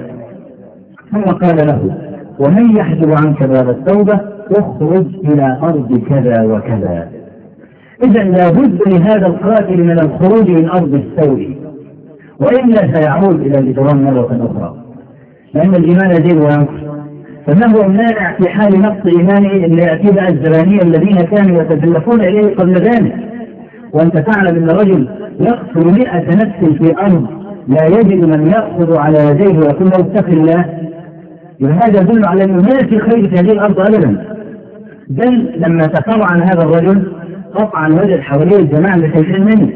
ثم قال له: ومن يحجب عنك باب التوبة؟ اخرج إلى أرض كذا وكذا. إذا لا بد لهذا القاتل من الخروج من أرض السوء، وإلا سيعود إلى الإجرام مرة أخرى، لأن الإيمان يزيد وينقص. فما هو المانع في حال نقص إيمانه أن يأتي بقى الزبانية الذين كانوا يتزلفون إليه قبل ذلك؟ وأنت تعلم أن رجل يقتل مئة نفس في أرض لا يجد من يأخذ على يديه ويقول له اتق الله، وهذا يدل على أنه ما في خير في هذه الأرض أبدا. بل لما تفرع عن هذا الرجل قطعا وجد حواليه الجماعة اللي خايفين منه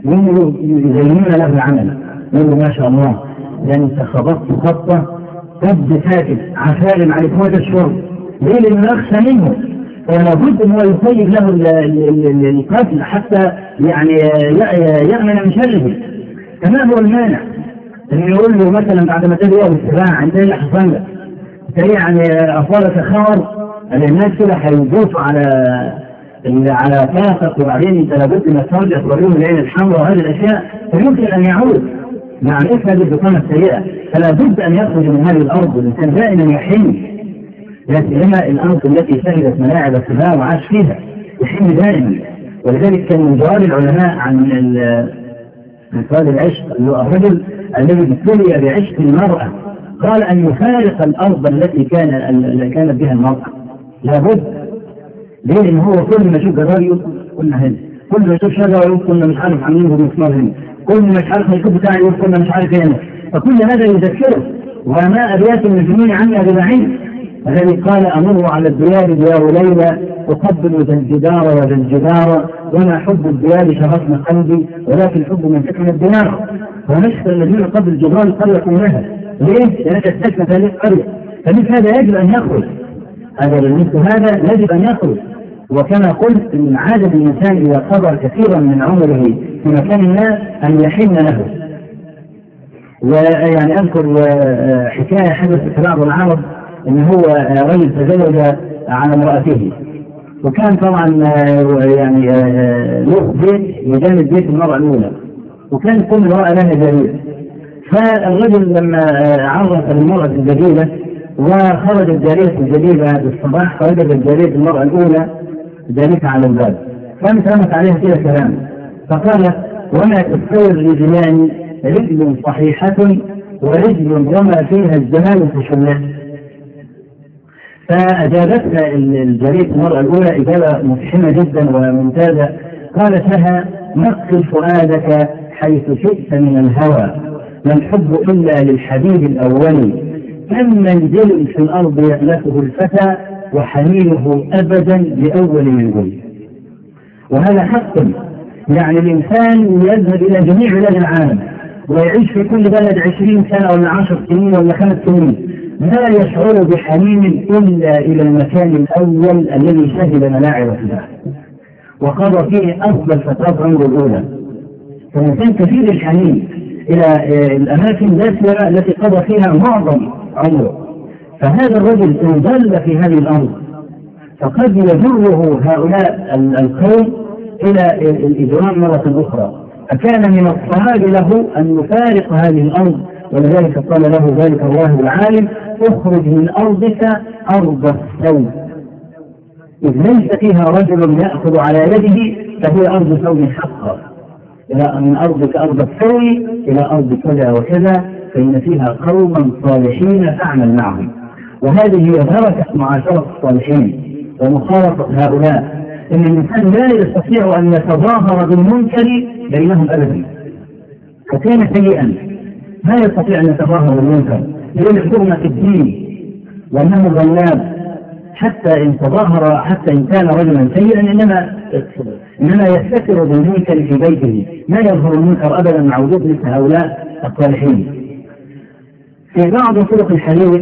يزينون له العمل، يقولوا ما شاء الله لأن انت خبطت خطة تبدو ساكت عفارم عليك هذا الشرب ليه؟ لأنه يخشى منه، فلا بد أنه يطيب له القتل حتى يعني يأمن من شره. كما هو المانع أنه يقول له مثلا بعد ما تدعو بالسباع عند اللي حصل لك يعني أصالة خمر الناس كده هيجوفوا على على فاقك، وبعدين انت لابد من ترجع توريهم العين الحمراء وهذه الاشياء، فيمكن ان يعود مع اثم هذه البطانه السيئه. فلا بد ان يخرج من هذه الارض والانسان دائما يحن لا سيما الأرض التي شهدت ملاعب السباع وعاش فيها يحن دائما. ولذلك كان من جواب العلماء عن من سؤال العشق الرجل الذي ابتلي بعشق المرأة قال أن يفارق الأرض التي كان التي كانت بها المرأة لابد. ليه؟ لأن هو كل ما يشوف جدار يقول كنا هنا، كل ما يشوف شجرة يقول كنا مش عارف عاملين بمسمار هنا، كل ما مش عارف يشوف بتاعي يقول كنا مش عارف هنا. فكل هذا يذكره وما أبيات من الجنون عنها ببعيد. الذي قال أمر على الديار ديار ليلى أقبل ذا الجدار وذا الجدار وما حب الديار شغفنا قلبي ولكن حب من سكن الديار. ونشكر الذين قبل الجدار القرية كلها. ليه؟ لأنك استكنت هذه القرية. فمثل هذا يجب أن يخرج، هذا مثل هذا يجب أن يخرج. وكما قلت من عادة الإنسان إذا قضى كثيرا من عمره في مكان ما أن يحن له. ويعني أذكر حكاية حدثت في بعض العرب ان هو رجل تزوج على امرأته، وكان طبعا يعني له بيت بجانب بيت المرأة الاولى، وكان كل امرأة لها جريدة. فالرجل لما عرف المرأة الجديدة وخرجت جارية الجديدة بالصباح فوجدت جارية المرأة الاولى جالسة على الباب، قامت رمت عليها كده كلام فقالت وما تستوي الرجلان رجل صحيحة ورجل رمى فيها الزمان تشمه. فأجابتها الجريدة المرأة الأولى إجابة مفحمة جدا وممتازة، قالت لها نقل فؤادك حيث شئت من الهوى ما الحب إلا للحبيب الأول كم منزل في الأرض يألفه الفتى وحنينه أبدا لأول منزل. وهذا حق، يعني الإنسان يذهب إلى جميع بلاد العالم ويعيش في كل بلد عشرين سنة ولا عشر سنين ولا خمس سنين لا يشعر بحنين إلا إلى المكان الأول الذي شهد ملاعب السباع وقضى فيه أفضل فترات عمره الأولى. فالإنسان كثير الحنين إلى الأماكن ذاتها التي قضى فيها معظم عمره. فهذا الرجل إن ضل في هذه الأرض فقد يجره هؤلاء القوم إلى الإجرام مرة أخرى، فكان من الصواب له أن يفارق هذه الأرض. ولذلك قال له ذلك الله العالم اخرج من أرضك أرض السوء إذ ليس فيها رجل يأخذ على يده فهي أرض سوء حقا، إلى من أرضك أرض السوء إلى أرض كذا وكذا فإن فيها قوما صالحين فاعمل معهم. وهذه هي بركة معاشرة الصالحين ومخالطة هؤلاء، إن الإنسان لا يستطيع أن يتظاهر بالمنكر بينهم أبدا، فكان سيئا ما يستطيع أن يتظاهر بالمنكر لأن الحرمة في الدين وأنه ظلام. حتى إن تظاهر حتى إن كان رجلا سيئا إنما إنما يستتر بالمنكر في بيته، ما يظهر المنكر أبدا مع وجود مثل هؤلاء الصالحين. في بعض طرق الحديث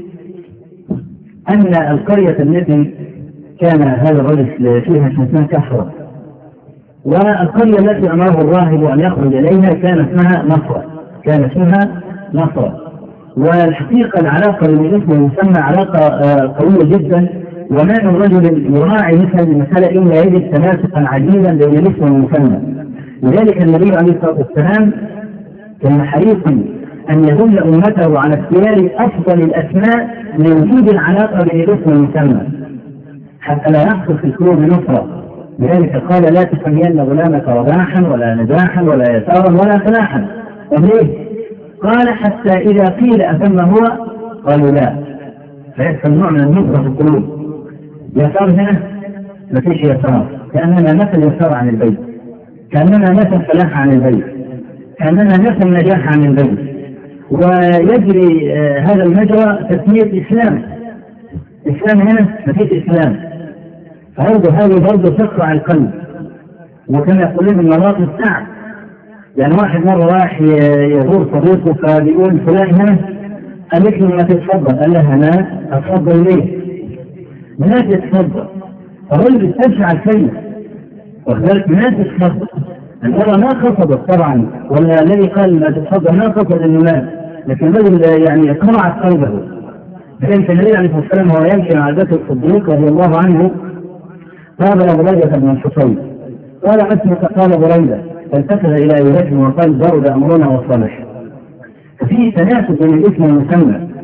أن القرية التي كان هذا الرجل فيها اسمها كفرة، والقرية التي أمره الراهب أن يخرج إليها كان اسمها نصرة، كان اسمها نصرة. والحقيقة العلاقة بين الاسم والمسمى علاقة قوية جدا، وما من رجل يراعي مثل المسألة إلا يجد تناسقا عجيبا بين الاسم والمسمى. لذلك النبي عليه الصلاة والسلام كان حريصا أن يدل أمته على اختيار أفضل الأسماء لوجود العلاقة بين الاسم والمسمى حتى لا يحصل في القلوب نصرة. لذلك قال لا تسمين غلامك رباحا ولا نجاحا ولا يسارا ولا فلاحا. وليه؟ قال حتى إذا قيل أثم هو قالوا لا، فيحصل نوع من النصرة في القلوب. يسار هنا ما فيش يسار، كأننا مثل يسار عن البيت، كأننا مثل فلاح عن البيت، كأننا مثل نجاح عن البيت. ويجري آه هذا المجرى تسمية إسلام، إسلام هنا ما فيش إسلام، فهذا هذا برضه تقطع القلب. وكما يقولون المناطق السعد، يعني واحد مرة راح يزور صديقه فبيقول فلان هنا، قالت له ما تتفضل، قال لها أنا أتفضل ليه؟ ما تتفضل، فالرجل استشعر الكلمة وذلك ما تتفضل. المرة ما خفضت طبعا، ولا الذي قال ما تتفضل ما خفض الناس، لكن الرجل يعني قرعت قلبه. لذلك النبي عليه الصلاة والسلام هو يمشي مع ذات الصديق رضي الله عنه قابل بريدة بن الحصين قال اسمك؟ قال بريدة، فالتفت إلى أبي وقال برد أمرنا وصالح. ففي تناسب بين الاسم والمسمى،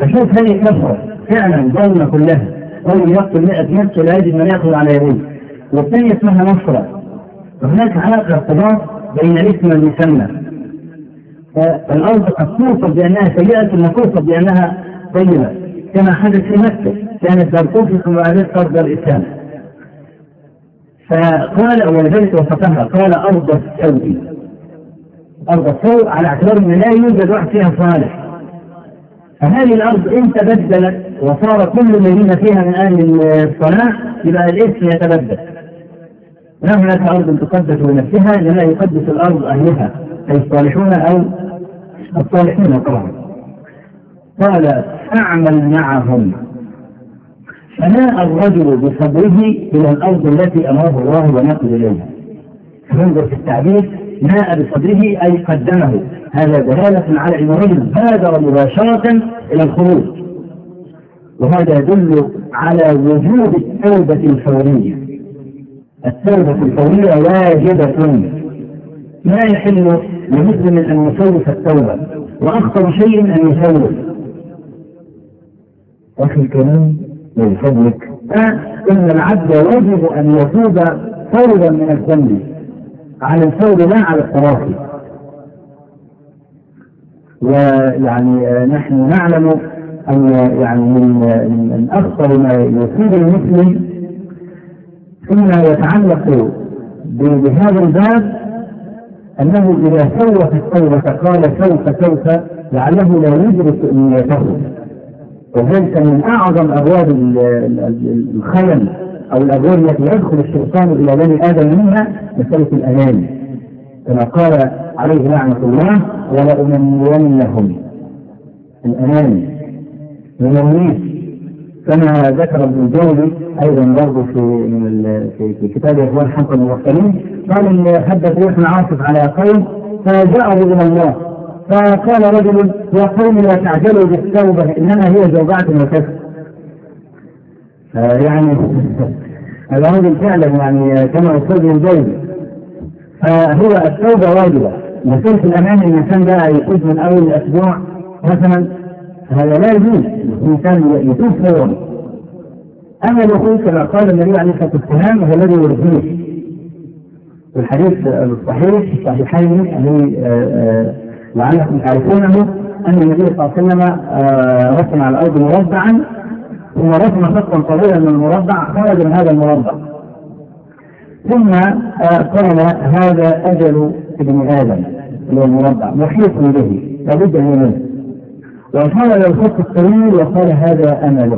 فشوف هذه كثرة فعلا ظلمة كلها، رجل يقتل مئة نفس ولا يجد من يأخذ على يديه. والثانية اسمها نصرة، وهناك علاقة ارتباط بين الاسم والمسمى. فالأرض قد توصف بأنها سيئة ثم توصف بأنها طيبة، كما حدث في مكة، كانت دار كفر ثم بعدين صار دار الإسلام. فقال ولذلك وصفها قال أرض السوء، أرض السوء على اعتبار أن لا يوجد واحد فيها صالح. فهذه الأرض إن تبدلت وصار كل الذين فيها من أهل الصلاح يبقى الاسم يتبدل. لا هناك أرض تقدس بنفسها، إنما يقدس الأرض أهلها أي الصالحون أو الصالحين طبعا. قال فاعمل معهم، فناء الرجل بصبره إلى الأرض التي أمره الله ونقل إليها. فانظر في التعبير، ناء بصدره أي قدمه، هذا دلالة على أن الرجل بادر مباشرة إلى الخروج، وهذا يدل على وجوب التوبة الفورية. التوبة الفورية واجبة، لا يحل لمسلم أن يسوف التوبة، وأخطر شيء أن يسوف. أخي الكريم من فضلك، إن العبد يجب أن يتوب فورا من الذنب، على الفور لا على التراخي. ويعني نحن نعلم أن يعني من أخطر ما يصيب المسلم فيما يتعلق بهذا الباب أنه إذا سوف التوبة قال سوف سوف لعله لا يدرك نيته. وذلك من أعظم أبواب الخلل أو الأبواب التي يدخل الشيطان إلى بني آدم منها مسألة الأمان، كما قال عليه لعنة الله ولأمنينهم. الأمان من النيس، كما ذكر ابن الجوزي أيضا برضه في في كتاب إخوان حق الموحدين، قال إن هبت ريح عاصف على قوم فجاءوا إلى الله فقال رجل يا قوم لا تعجلوا بالتوبة إنما هي زوجعة وكسر. يعني هذا رجل فعلا يعني كما أستاذ الجوزي. فهو التوبة واجبة. مسألة الأمان الإنسان بقى يتوب من أول الأسبوع مثلا، هذا لا يجوز. الإنسان يتوب فورا. أما الوقوف كما قال النبي عليه الصلاة والسلام هو الذي يرضيه. والحديث الصحيح الصحيحين الذي لعلكم تعرفونه أن النبي صلى الله عليه وسلم رسم على الأرض مربعا، ثم رسم خطا طويلا من المربع خرج من هذا المربع، ثم قال هذا أجل ابن آدم اللي المربع محيط به لابد منه، وأشار إلى الخط الطويل وقال هذا أمله.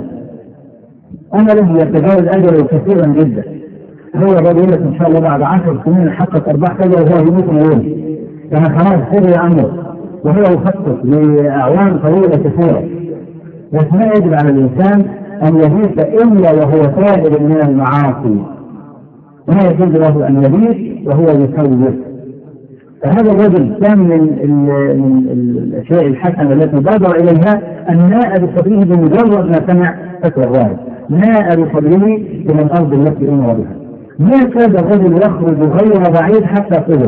أمله يتجاوز أجله كثيرا جدا. هو يقول لك إن شاء الله بعد عشر سنين حقق أرباح كذا وهو يموت اليوم، يعني خلاص سري عنه وهو يخطط لأعوام طويلة كثيرة. وما يجب على الإنسان أن يبيت إلا وهو تائب من المعاصي، وما يجوز له أن يبيت وهو يسوف. فهذا الرجل كان من, من الأشياء الحسنة التي بادر إليها أن ناء بصدره بمجرد ما سمع فتوى الراهب، ناء بصدره إلى الأرض التي أمر بها. ما كاد الرجل يخرج غير بعيد حتى قبل.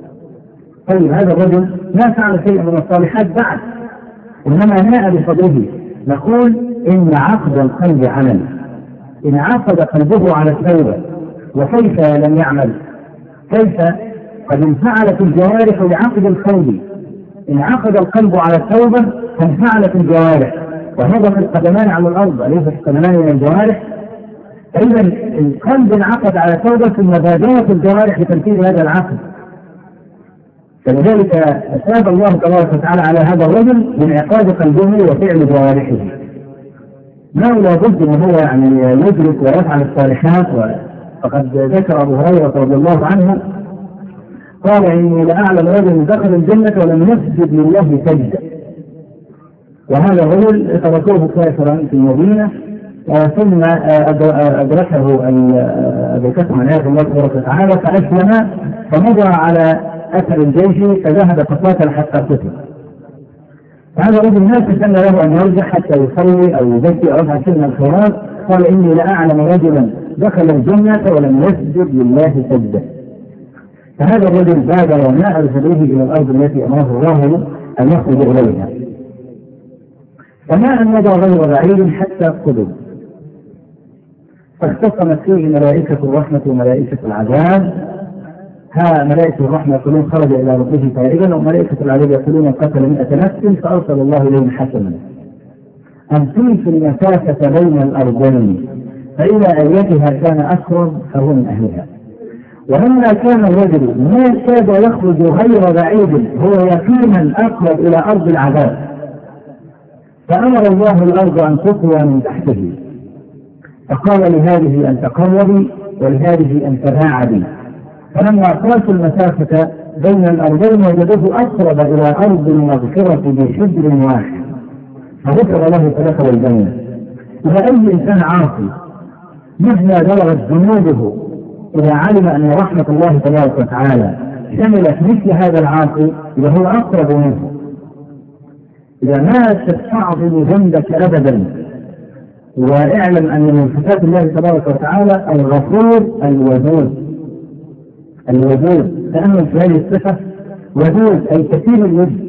طيب هذا الرجل ما فعل شيء من الصالحات بعد، إنما ناء بصدره. نقول إن عقد القلب عمل، إن عقد قلبه على التوبة وكيف لم يعمل؟ كيف قد انفعلت الجوارح لعقد القلب؟ إن عقد القلب على التوبة فانفعلت الجوارح، وهذا من القدمان على الأرض أليس القدمان من الجوارح؟ إذا القلب انعقد على التوبة ثم بادرت الجوارح لتنفيذ هذا العقد. فلذلك أثاب الله تبارك وتعالى على هذا الرجل من إعقاد قلبه وفعل جوارحه. ما لا بد أن هو يعني يدرك ويفعل الصالحات. فقد ذكر أبو هريرة رضي الله عنه قال إني لأعلم رجل دخل الجنة ولم يسجد لله سجدة، وهذا الرجل تركوه كافرا في المدينة ثم أدركه أدركته عناية الله تبارك وتعالى فأسلم، فمضى على أثر الجيش فذهب فقاتل حتى قتل. هذا الرجل ما تسنى له أن يرجع حتى يصلي أو يزكي أو يفعل شيء من الخيرات. قال إني لأعلم رجلا دخل الجنة ولم يسجد لله سجدة. فهذا الرجل بادر وناء بصدره إلى الأرض التي أمره الله أن يخرج إليها. كما أن مضى غير بعيد حتى قبل، فاختصمت فيه ملائكة الرحمة وملائكة العذاب. ها ملائكة الرحمة يقولون خرج إلى ربه تائبا، وملائكة العذاب يقولون قتل مئة نفس، فأرسل الله إليهم حكما أن تمسوا المسافة بين الأرضين، فإذا أيتها كان أقرب فهو من أهلها. ولما كان الرجل ما كاد يخرج غير بعيد هو يقينا أقرب إلى أرض العذاب، فأمر الله الأرض أن تطوى من تحته، فقال لهذه أن تقربي ولهذه أن تباعدي. فلما قاسوا المسافة بين الأرضين وجدوه أقرب إلى أرض المغفرة بشبر واحد، فغفر له فدخل الجنة. إذا أي إنسان عاصي مهما بلغت ذنوبه إذا علم أن رحمة الله تبارك وتعالى شملت مثل هذا العاصي إذا هو أقرب منه. إذا ما تستعظم ذنبك أبدا، واعلم أن من صفات الله تبارك وتعالى الغفور الودود. الودود تأمل في هذه الصفة، ودود أي كثير الود،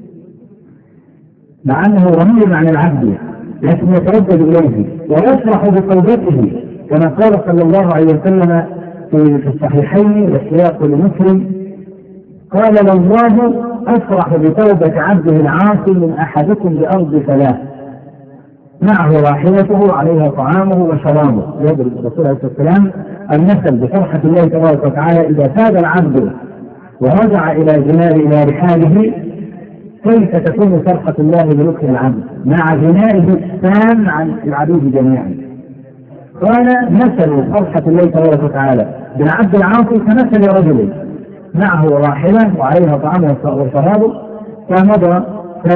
مع أنه غني عن العبد لكن يتردد إليه ويفرح بتوبته، كما قال صلى الله عليه وسلم في الصحيحين والسياق لمسلم قال والله أفرح بتوبة عبده العاصي من أحدكم بأرض ثلاث معه راحلته عليها طعامه وشرابه. يضرب الرسول عليه الصلاة والسلام المثل بفرحة الله تبارك وتعالى إذا تاب العبد ورجع إلى جناب إلى رحاله، كيف تكون فرحة الله بلطف العبد مع غنائه التام عن العبيد جميعا. قال مثل فرحة الله تبارك وتعالى بالعبد العاصي كمثل رجل معه راحلة وعليها طعامه وشرابه، فمضى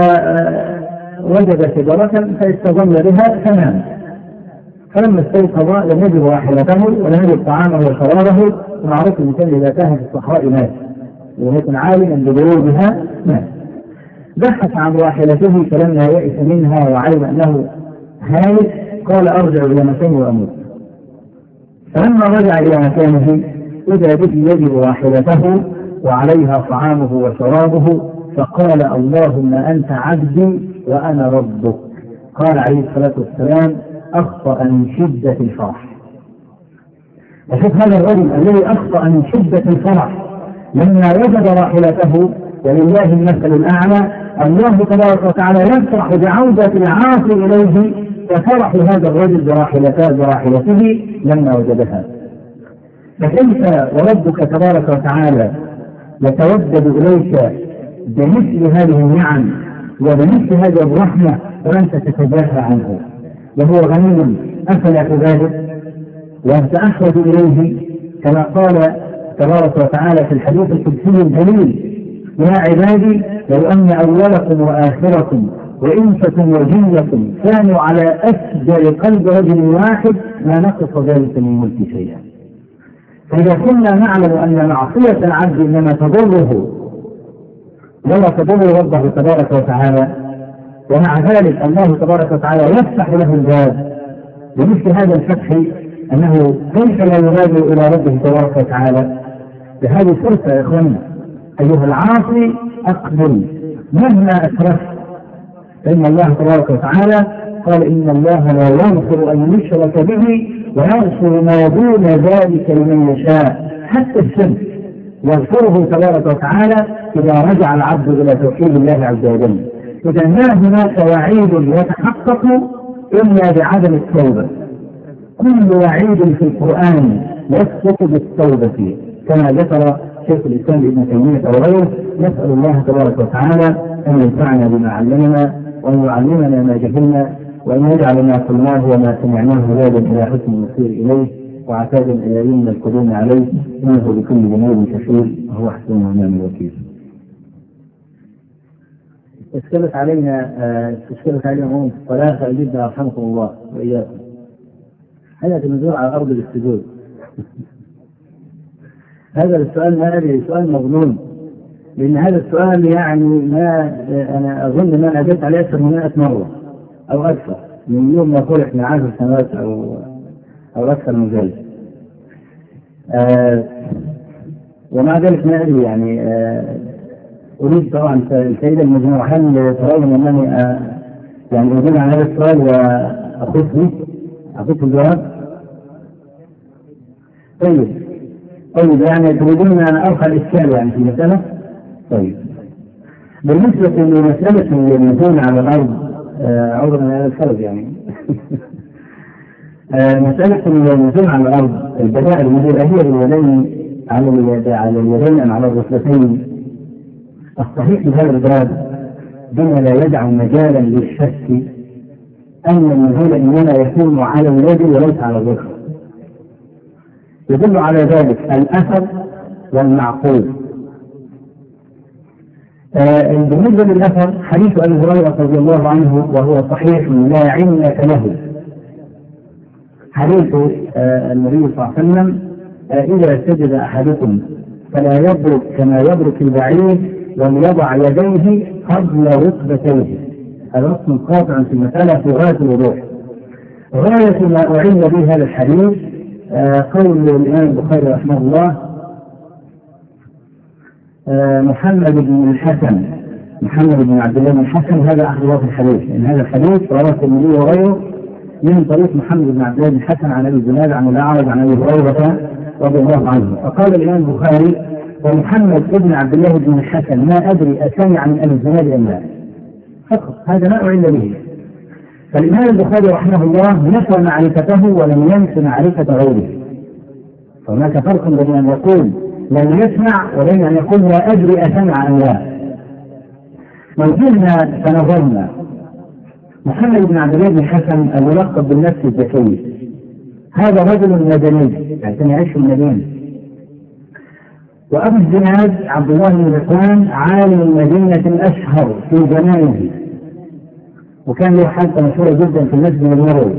فوجد شجرة فاستظل بها فنام، فلما استيقظ لم يجد راحلته ولم يجد طعامه وشرابه، ومعروف الإنسان إذا تاه في الصحراء مات ويكون عالما بذنوبها مات. بحث عن راحلته فلما يئس منها وعلم أنه هالك قال أرجع إلى مكاني وأموت. فلما رجع إلى مكانه إذا به يجد راحلته وعليها طعامه وشرابه، فقال اللهم أنت عبدي وأنا ربك. قال عليه الصلاة والسلام أخطأ من شدة الفرح. وشوف هذا الرجل الذي أخطأ من شدة الفرح لما وجد راحلته، ولله المثل الأعلى، الله تبارك وتعالى يفرح بعودة العاصي إليه كفرح هذا الرجل براحلته براحلته لما وجدها. فكيف وربك تبارك وتعالى يتودد إليك بمثل هذه النعم وبمثل هذه الرحمة وأنت تتجاهل عنه وهو غني، أفلا تبادر وأنت أحوج إليه كما قال تبارك وتعالى في الحديث القدسي الجليل يا عبادي لو أن أولكم وآخركم وإنسكم وجنكم كانوا على أسجل قلب رجل واحد ما نقص ذلك من ملك شيئا. فإذا كنا نعلم أن معصية العبد إنما تضره ولا تضر ربه تبارك وتعالى، ومع ذلك الله تبارك وتعالى يفتح له الباب بمثل هذا الفتح، أنه كيف لا يبادر إلى ربه تبارك وتعالى بهذه فرصة يا إخواننا. أيها العاصي أقبل مهما أسرفت، فإن الله تبارك وتعالى قال إن الله لا يغفر أن يشرك به ويغفر ما دون ذلك لمن يشاء حتى الشرك يغفره تبارك وتعالى إذا رجع العبد إلى توحيد الله عز وجل. إذا ما هناك وعيد يتحقق إلا بعدم التوبة. كل وعيد في القرآن يسقط بالتوبة كما ذكر شيخ الإسلام ابن تيمية وغيره. نسأل الله تبارك وتعالى أن ينفعنا بما علمنا وأن يعلمنا ما جهلنا وأن يجعل ما قلناه وما سمعناه هدى إلى حسن المصير إليه وعتابا إلى يوم القدوم عليه، إنه بكل ذنوب كثير وهو حسن ونعم الوكيل. اشكلت علينا اشكلت علينا أمور الصلاة فأجبنا رحمكم الله وإياكم. هذا النزول على أرض السجود. هذا السؤال ما أدري سؤال مظلوم، لأن هذا السؤال يعني ما أنا أظن ما أجبت عليه أكثر من مئة مرة أو أكثر من يوم ما طرح من عشر سنوات أو أو أكثر من ذلك. آه ومع ذلك ما أدري يعني آه أريد طبعا السيدة المجموعة هل ترون أنني آه يعني أجيب عن هذا السؤال وأخذه أخذ الجواب. طيب طيب يعني تريدون أن أرخى الإشكال يعني في المسألة؟ طيب بالنسبة لمسألة النزول على الأرض عذرا من هذا الفرد يعني مسألة النزول على الأرض البدائل النزول هي باليدين على اليد على اليدين أم على الركبتين. الصحيح في هذا الباب بما لا يدع مجالا للشك أن النزول إنما يكون على اليد وليس على الركبة. يدل على ذلك الأثر والمعقول. آه بالنسبة للأثر حديث أبي هريرة رضي الله عنه وهو صحيح لا علة له. حديث آه النبي صلى الله عليه وسلم آه إذا سجد أحدكم فلا يبرك كما يبرك البعير وليضع يديه قبل ركبتيه. هذا رسم قاطع في المسألة في غاية الوضوح. غاية ما أعين به هذا الحديث آه قول الإمام البخاري رحمه الله آه محمد بن الحسن محمد بن عبد الله بن الحسن هذا أحد رواة الحديث. إن هذا الحديث رواه الترمذي وغيره من طريق محمد بن عبد الله بن الحسن عن أبي الزناد عن الأعرج عن أبي هريرة رضي الله عنه. فقال الإمام البخاري ومحمد بن عبد الله بن الحسن ما أدري أسمع عن أبي الزناد أم لا. فقط هذا ما أعين به. فالإمام البخاري رحمه الله نفى معرفته ولم ينف معرفة غيره. فهناك فرق بين أن يقول لم يسمع وبين أن يقول لا أدري أسمع أم لا. لو جئنا فنظرنا محمد بن عبد الله بن الحسن الملقب بالنفس الذكي هذا رجل مدني يعني يعيش في المدينة. وأبو الزناد عبد الله بن ذكوان عالم المدينة الأشهر في زمانه وكان له حالة مشهورة جدا في المسجد النبوي.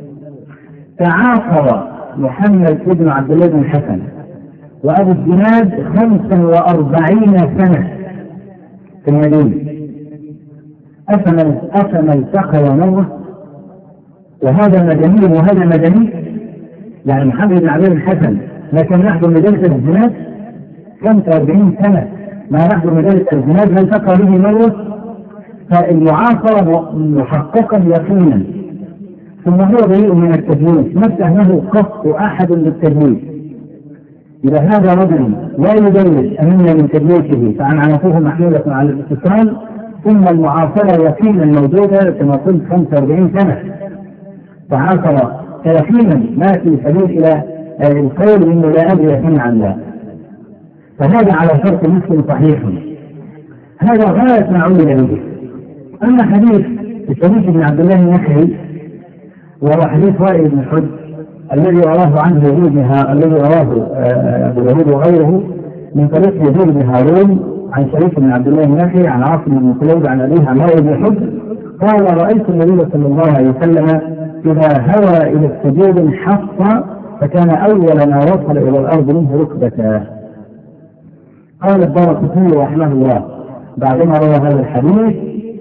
تعاصر محمد بن عبد الله بن الحسن وأبو الزناد خمسا وأربعين سنة في المدينة. أفما أفما التقى مرة وهذا مدني وهذا مدني. يعني محمد بن عبد الله بن الحسن ما كان يحضر مدينة الزناد خمسة وأربعين سنة ما يحضر مدينة الزناد ما التقى به مرة. فالمعاصرة محققا يقينا. ثم هو بريء من التدليس ما اتهمه قط أحد بالتدليس. إذا هذا رجل لا يدلس أمنا من تدليسه فعنعنته محمولة على الاتصال. ثم المعاصرة يقينا موجودة كما قلت خمسة وأربعين سنة تعاصر يقينا ما في سبيل إلى القول إنه لا أدري يقين عن ذلك. فهذا على شرط مسلم صحيح. هذا غاية ما عمل به. أما حديث الشريك بن عبد الله النخعي وهو حديث وائل بن حجر الذي رواه عنه يزيد بن الذي رواه أبو داود وغيره من طريق يزيد بن هارون عن شريك بن عبد الله النخعي عن عاصم بن كليب عن أبيه عن وائل بن حجر قال رأيت النبي صلى الله عليه وسلم إذا هوى إلى السجود انحط فكان أول ما وصل إلى الأرض منه ركبته. قال الدارقطني رحمه الله بعدما روى هذا الحديث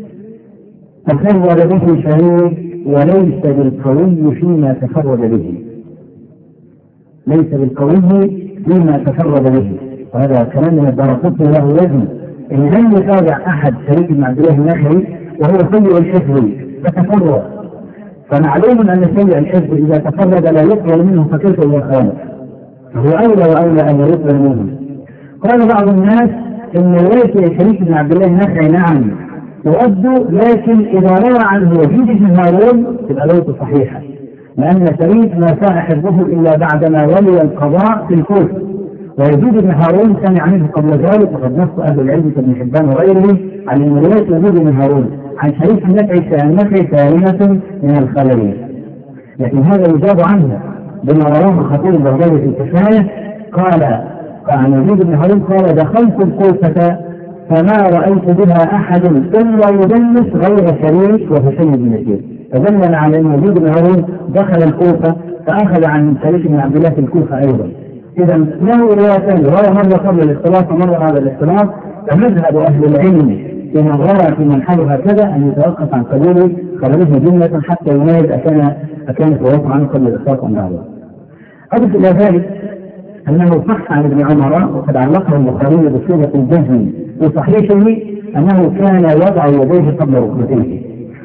تفرد به شريك وليس بالقوي فيما تفرد به. ليس بالقوي فيما تفرد به. وهذا كلام من الدارقطني له وزن. إن لم يتابع أحد شريك بن عبد الله النخعي وهو سيء الحفظ فتفرد. فمعلوم أن سيء الحفظ إذا تفرد لا يقبل منه فكيف يخالف. فهو أولى وأولى أن يقبل منه. قال بعض الناس إن رواية شريك بن عبد الله النخعي نعم يؤدوا لكن إذا روى عنه يزيد بن هارون تبقى روايته صحيحة. لأن شريك ما ساء حفظه إلا بعدما ولي القضاء في الكوفة. ويزيد بن هارون سمع عنه قبل ذلك وقد نص أهل العلم كابن حبان وغيره عن أن رواية يزيد بن هارون عن شريك النخعي سالمة من الخلل. لكن هذا يجاب عنه بما رواه الخطيب البغدادي في الكفاية قال عن يزيد بن هارون قال دخلت الكوفة فما رأيت بها أحد إلا يدلس غير شريك وحسين بن يزيد. فدلنا على أن يزيد بن هارون دخل الكوفة فأخذ عن شريك بن عبد الله في الكوفة أيضا. إذا له روايتان روى مرة قبل الاختلاط ومرة بعد الاختلاط. فمذهب أهل العلم إن الغاية في من حاله هكذا أن يتوقف عن قبول خبره جملة حتى يميز أكان أكانت روايته عنه قبل الاختلاط أم بعده. أضف إلى ذلك أنه صح عن ابن عمر وقد علقه البخاري بصيغة الجزم في صحيحه أنه كان يضع يديه قبل ركبتيه.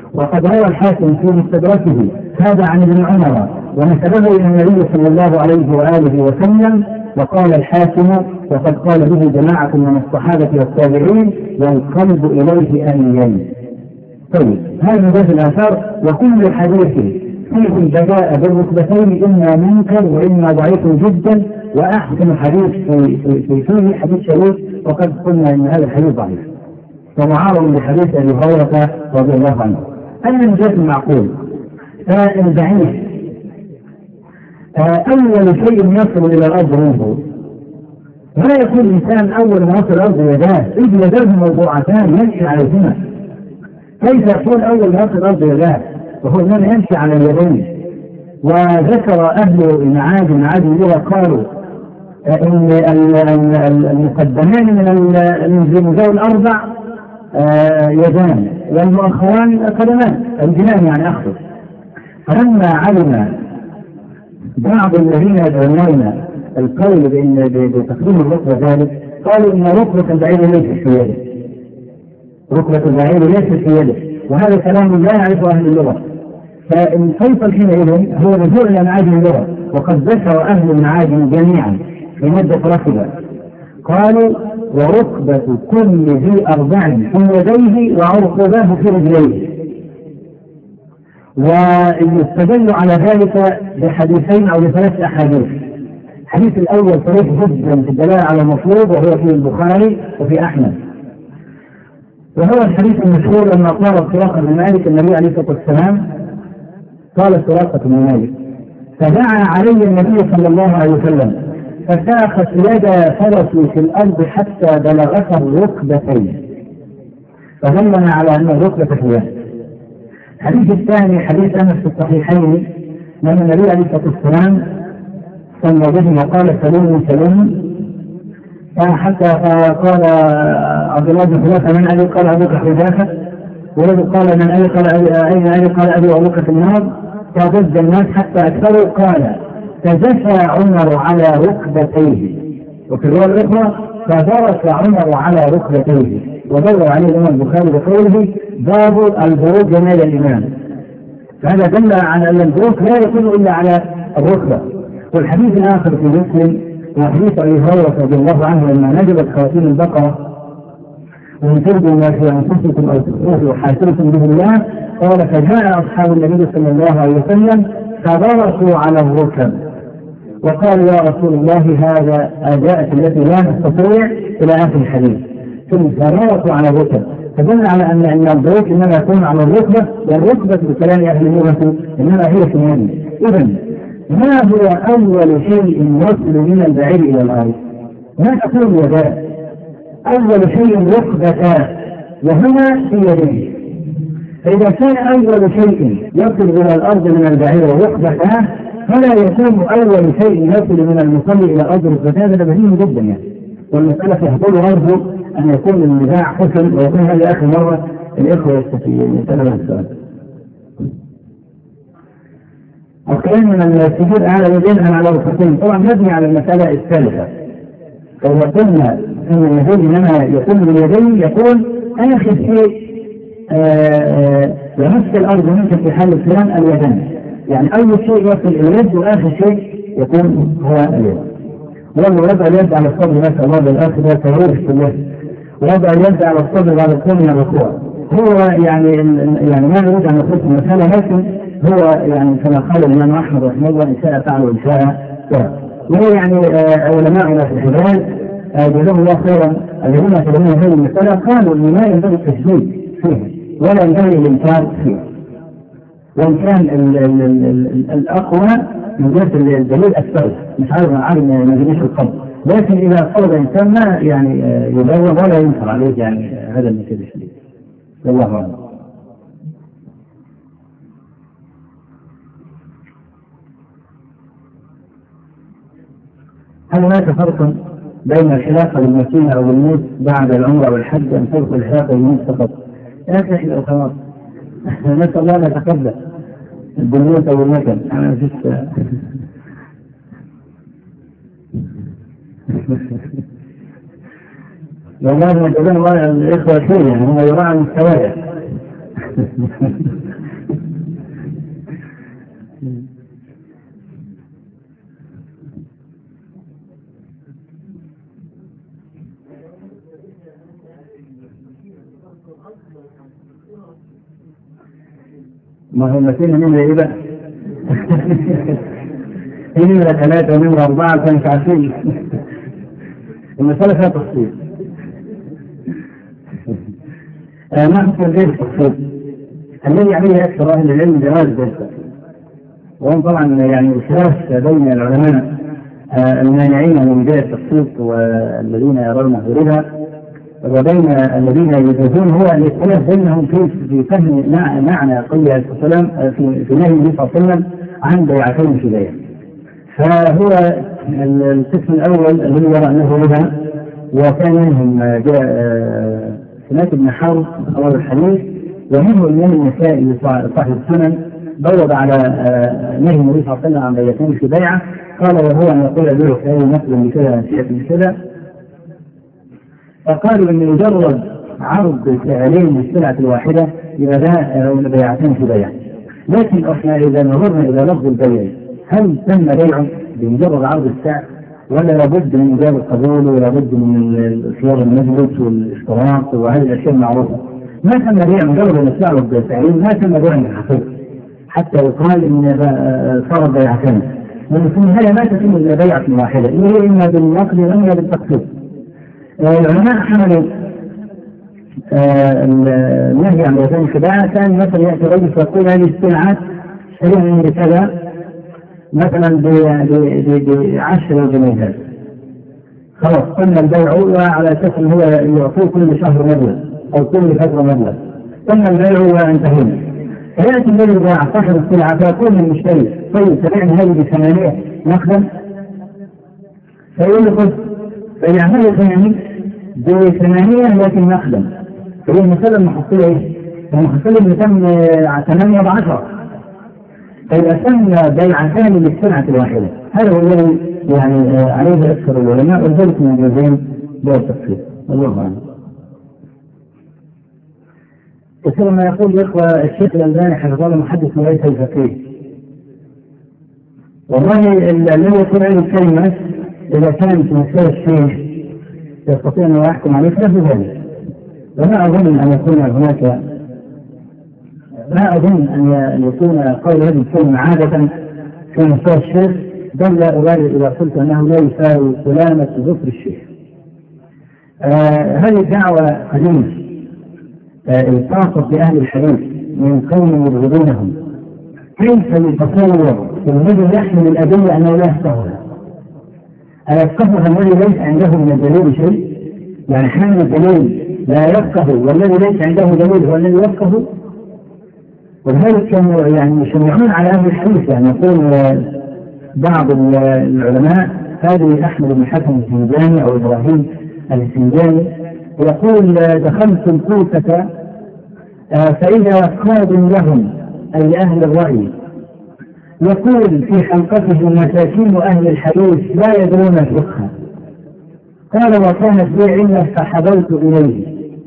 وقد روى الحاكم في مستدركه هذا عن ابن عمر ونسبه الى النبي صلى الله عليه واله وسلم، وقال الحاكم وقد قال به جماعه من الصحابه والتابعين والقلب اليه انيين. طيب هذا في الاثار، وكل حديث فيه البداء بالركبتين اما منكر واما ضعيف جدا، واحسن حديث في في فيه حديث شريف، وقد قلنا ان هذا الحديث ضعيف ومعارض بحديث ابي هريره رضي الله عنه. اما من جهه المعقول فالبعيد اول شيء يصل الى الارض منه، ولا يكون الانسان اول ما يصل الارض يداه، اذ يداه موضوعتان يمشي عليهما. كيف يكون اول ما يصل الارض يداه وهو من يمشي على اليدين؟ وذكر اهل المعادن معادن اللغه قالوا ان المقدمان من الزوج الاربع يدان والمؤخران قدمان الجنان يعني اخر. فلما علم بعض الذين يدعون القول بان بتقديم الركبه ذلك قالوا ان ركبه البعير ليست في يده، ركبه البعير ليست في يده، وهذا كلام لا يعرفه اهل اللغه. فالفيصل حينئذ هو رجوع الى معادن اللغه، وقد ذكر اهل المعادن جميعا في ماده ركبه قالوا وركبه كل ذي اربع في يديه وعرقباه في رجليه. ويستدل على ذلك بحديثين او بثلاث احاديث. الحديث الاول صريح جدا في الدلاله على المطلوب، وهو في البخاري وفي احمد، وهو الحديث المشهور لما قال سراقة بن مالك النبي عليه الصلاه والسلام، قال سراقة بن مالك فدعا علي النبي صلى الله عليه وسلم فساخت يد فرسي في الارض حتى بلغت الركبتين، فدلنا على ان الركبه في اليد. الحديث الثاني حديث انس في الصحيحين من النبي عليه الصلاه والسلام صلى به وقال سلوم سلوم، حتى قال عبد الله بن حذافه من ابي؟ قال ابوك حذافه. ولد قال من ابي؟ قال اين ابي؟ قال ابي وابوك في النار. فضج الناس حتى اكثروا. قال فجثى عمر على ركبتيه، وفي الروايه الاخرى فبرك عمر على ركبتيه، ودور عليه الامام البخاري بقوله باب البروك جمال الامام. فهذا دل على ان البروك لا يكون الا على الركبه. والحديث الاخر في مسلم وحديث ابي هريره رضي الله عنه لما نزلت خواتيم البقره وان تبدوا ما في انفسكم او تخفوه يحاسبكم به الله، قال فجاء اصحاب النبي صلى الله عليه وسلم فبركوا على الركب وقالوا يا رسول الله هذا اجاءت التي لا نستطيع الى اخر الحديث، ثم فبركوا على الركب. فدل على ان ان البروك انما يكون على الركبه، والركبه بكلام اهل اللغه انما هي في اليد. اذا ما هو اول شيء يصل من البعير الى الارض؟ ما تكون يداه؟ اول شيء ركبتان، وهما في يديه. فاذا كان اول شيء يصل الى الارض من البعير ركبتان، فلا يكون اول شيء يصل من المصلي الى الارض ركبتان. هذا بهيم جدا يعني، والمساله يحصل غرضه ان يكون النزاع حسن، ويكون هذه اخر مره الاخوه يستفيدون يسالون السؤال. الكلام من السجود على اليدين ام على الركبتين طبعا مبني على المساله الثالثه. فاذا قلنا ان النزول انما يكون باليدين يكون اخر شيء يمس الارض ممكن في حال الكلام اليدين، يعني اول شيء يصل الى اليد واخر شيء يكون هو اليد. ولما وضع اليد على الصدر نسال الله بالاخر ده تغيير في اليد، وضع اليد على الصدر بعد القيام من الركوع هو يعني يعني ما نريد ان نخص المساله، لكن هو يعني كما قال الامام احمد رحمه الله ان شاء فعل وان شاء ترك. وهو يعني علماءنا في الحجاز جزاهم الله خيرا الذين يتكلمون هذه المساله قالوا ان ما ينبغي التشديد فيه ولا ينبغي الانكار فيه، وان كان الاقوى من جهه الدليل الثالث مش عارف عارف ما يجيش القبض، لكن اذا فرض انسان ما يعني يدور ولا ينكر عليه يعني هذا المثال الشديد. والله اعلم. هل هناك فرق بين الحلاقه بالمكينه او بالموت بعد العمره والحج ام فرق الحلاقه بالموت فقط؟ يا اخي الخلاص نسال الله ان يتقبل بالموت او المكن. انا جبت والله ما جزاهم الله الاخوه خير، يعني هم يراعوا المستوى. ما هم الاثنين نمرة ايه بقى؟ هي نمرة ثلاثة ونمرة أربعة كانوا مش عارفين. المسألة فيها تفصيل. ما حكم غير التفصيل؟ الذي عليه أكثر أهل العلم جواز ذلك. وهم طبعا يعني الخلاف بين العلماء المانعين من بيع التخصيص والذين يرونه ربا، وبين الذين يجوزون هو الاختلاف بينهم في فهم معنى قوله عليه الصلاه والسلام في نهي النبي صلى الله عليه وسلم عن بيعتين في بيع. فهو القسم الاول الذي يرى انه ربا، وكان منهم جاء سماك بن حرب رواه الحديث، ومنه الامام النسائي صاحب السنن بوب على نهي النبي صلى الله عليه وسلم عن بيعتين في بيعه، قال وهو ان يقول ابيع في اي مثل بكذا شيء بكذا. فقالوا ان مجرد عرض سعرين للسلعه الواحده يبقى ده بيعتين في بيع. لكن احنا اذا نظرنا الى لفظ البيع، هل تم بيعه بمجرد عرض السعر، ولا لابد من ايجاب القبول، ولا بد من خيار المجلس والاشتراط وهذه الاشياء المعروفه؟ ما تم بيع مجرد ان السعر بسعرين، ما تم بيع من حقيقه حتى يقال ان صار بيعتين. وفي النهايه ما تتم الا بيعه واحده، هي اما بالنقد واما بالتقسيط. العلماء حملوا النهي عن بيعتين في بيعه، كان مثلا ياتي رجل فيقول هذه السلعات اشتريها بكذا مثلا بعشر جنيهات، خلاص تم البيع، وعلى اساس ان هو يعطيه كل شهر مبلغ او كل فتره مبلغ، تم البيع وانتهينا. فياتي الذي باع صاحب السلعه فيقول للمشتري طيب تبعني هذه بثمانيه نقدا، فيقول له خذ، فيعمل ثاني بثمانيه لكن نقدا. فهي المساله المحصله ايه؟ المحصله اللي تم ثمانيه بعشره، فإذا تم بيعتان للسلعة الواحدة. هذا هو الذي يعني عليه أكثر العلماء، وذلك من جزئين بيع التفصيل. الله أعلم. كثيرا ما يقول الإخوة الشيخ الألباني حفظه الله محدث وليس الفقيه. والله الذي يكون عنده الكلمة إذا كان في مسألة الشيخ يستطيع أن يحكم عليه فله ذلك، ولا أظن أن يكون هناك لا أظن أن يكون قول هذه الكلمة عادة في مسار الشيخ، بل لا أبالغ إذا قلت أنه لا يساوي سلامة ظفر الشيخ. آه هذه الدعوة قديمة التاقت بأهل الحديث من قوم يبغضونهم. كيف يتصور الذي يحمل الأدلة أنه لا يفقهها؟ أيفقهها الذي ليس عنده من الدليل شيء؟ يعني حامل الدليل لا يفقه والذي ليس عنده دليل هو الذي يفقه. ولذلك كانوا يعني يشنعون على أهل الحديث، يعني يقول بعض العلماء هذه أحمد بن حسن السنجاني أو إبراهيم السنجاني يقول دخلت الكوفة فإذا قاض لهم أي أهل الرأي يقول في حلقته مساكين أهل الحديث لا يدرون الفقه، قال وكانت لي علة فحضرت إليه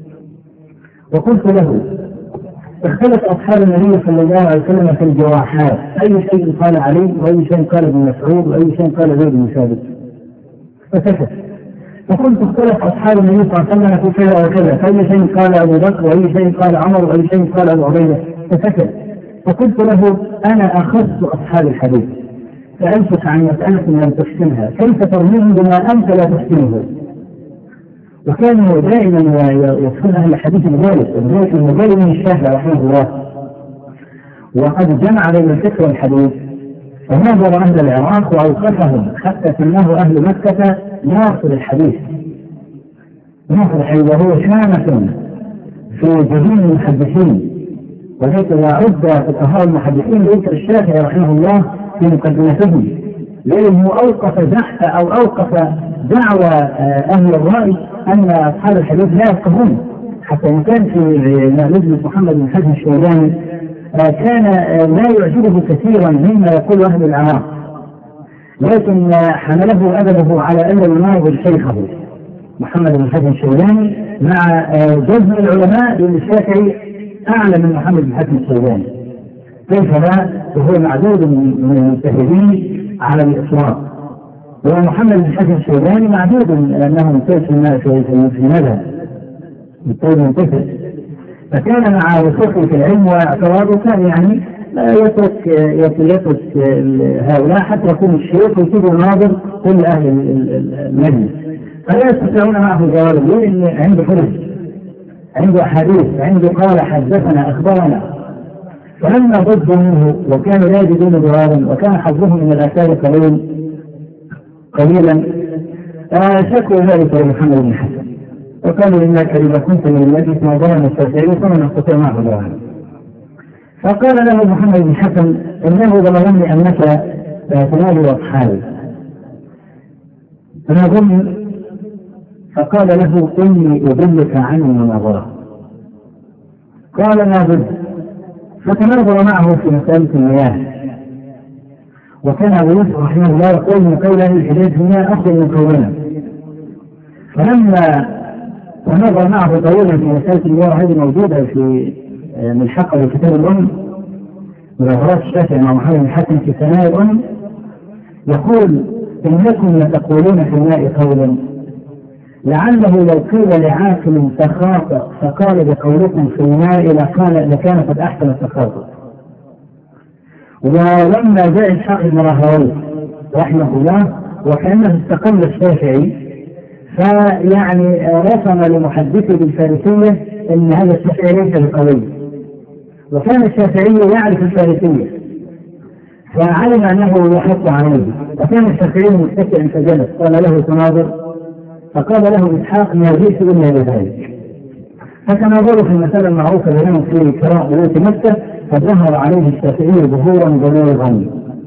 وقلت له اختلف أصحاب النبي صلى الله عليه وسلم في الجراحات، أي شيء قال علي وأي شيء قال ابن مسعود وأي شيء قال زيد بن ثابت، فسكت. فقلت اختلف أصحاب النبي صلى الله عليه وسلم في كذا وكذا، فأي شيء قال أبو بكر وأي شيء قال عمر وأي شيء قال أبو عبيدة، فسكت. فقلت له أنا أخذت أصحاب الحديث سألتك عن مسألة لم تحسنها، كيف ترميهم بما أنت لا تحسنه؟ وكانوا دائما يدخل أهل الحديث بذلك، وذلك المجال من الشافعي رحمه الله. وقد جمع بين الفقه والحديث، فنظر أهل العراق وأوقفهم حتى سماه أهل مكة ناصر الحديث. ناصر الحديث وهو شامة في جميع المحدثين، ولذلك إذا عد فقهاء المحدثين ذكر الشافعي رحمه الله في مقدمته، لأنه أوقف زحف أو أوقف دعوى أهل الرأي أن أصحاب الحديث لا يفقهون. حتى إن كان في مجلس محمد بن حسن الشيباني كان لا يعجبه كثيرا مما يقول أهل العراق، لكن حمله أدبه على أن يناظر شيخه محمد بن حسن الشيباني مع جزم العلماء للشافعي أعلى من محمد بن حسن الشيباني، كيف لا؟ وهو معدود من المجتهدين على الإطلاق، ومحمد بن حسن الشيباني معدود لأنه ممتاز في مذهب بالتالي منتفع، فكان مع وثوقه في العلم واعتراضه كان يعني يترك يترك هؤلاء حتى يكون الشيوخ ويجيبوا ناظر كل أهل المجلس، فلا يستطيعون معه جواب، لأن عنده فرج، عنده أحاديث، عنده قال حدثنا أخبرنا. فلما ضد منه وكانوا لا يجدون جوابا وكان حظهم من الآثار قليل قليلا شكوا ذلك لمحمد بن حسن وقالوا إنك إذا كنت من المجلس ما ظلم الشافعي فما نستطيع معه جوابا. فقال له محمد بن حسن إنه بلغني أنك تنادي أصحابي أنا ظن، فقال له إني أضلك عن المناظرة. قال ما بد، فتناظر معه في مسألة المياه، وكان أبو يوسف رحمه الله يقول من قول أهل الحديث المياه أفضل من قولنا. فلما تناظر معه طويلا في مسألة المياه، هذه موجودة في من حق كتاب الأم مناظرات الشافعي مع محمد بن حسن في ثنايا الأم، يقول إنكم لتقولون في الماء قولا لعله لو قيل لعاقل تخاطئ فقال بقولكم في الماء لقال لكان قد أحسن التخاطئ. ولما جاء إسحاق بن راهويه رحمه الله وكأنه استقل الشافعي، فيعني رسم لمحدثه بالفارسية أن هذا الشافعي ليس بقوي، وكان الشافعي يعرف الفارسية فعلم أنه يحط عليه، وكان الشافعي متكئا فجلس قال له تناظر، فقال له إسحاق ما جئت إلا بذلك. فتناظروا في المسألة المعروفة بينهم في كراء بيوت مكة، فظهر عليه الشافعي ظهورا بليغا.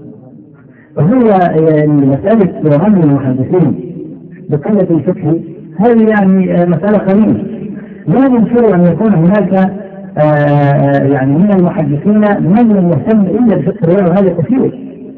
وهي مسألة رمي المحدثين بقلة الفقه هذه يعني مسألة قليلة، لا ينكر أن يكون هناك يعني من المحدثين من لم يهتم إلا بفقه الرواية، وهذا كثير،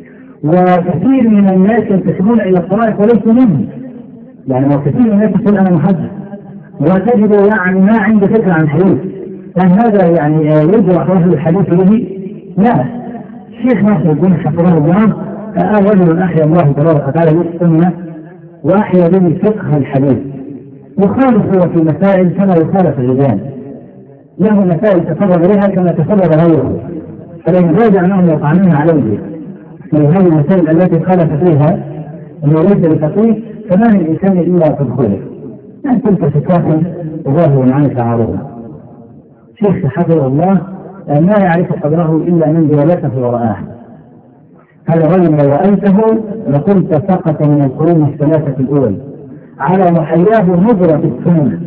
وكثير من الناس ينتسبون إلى الطرائق وليس منهم، يعني كثير من الناس يقول أنا محدث وتجد يعني ما عنده فكرة عن الحديث، هل هذا يعني يجرح أهل الحديث به؟ لا. الشيخ ناصر الدين حفظه الله قال رجل أحيا الله تبارك وتعالى بالسنة وأحيا به فقه الحديث، يخالف في مسائل كما يخالف الرجال، له مسائل تفرغ إليها كما تفرغ غيره، فلا ينبغي أنهم يطعنون عليه في هذه المسائل التي خالف فيها أنه ليس بفقيه، فما من الإنسان إلا تدخله، أن تلك فكاة ظاهر عنك عارضا. شيخ حفظه الله ما يعرف قدره إلا من جولته ورآه. هذا الرجل لو رأيته لقلت سقط من القرون الثلاثة الأول على محياه نظرة السنة،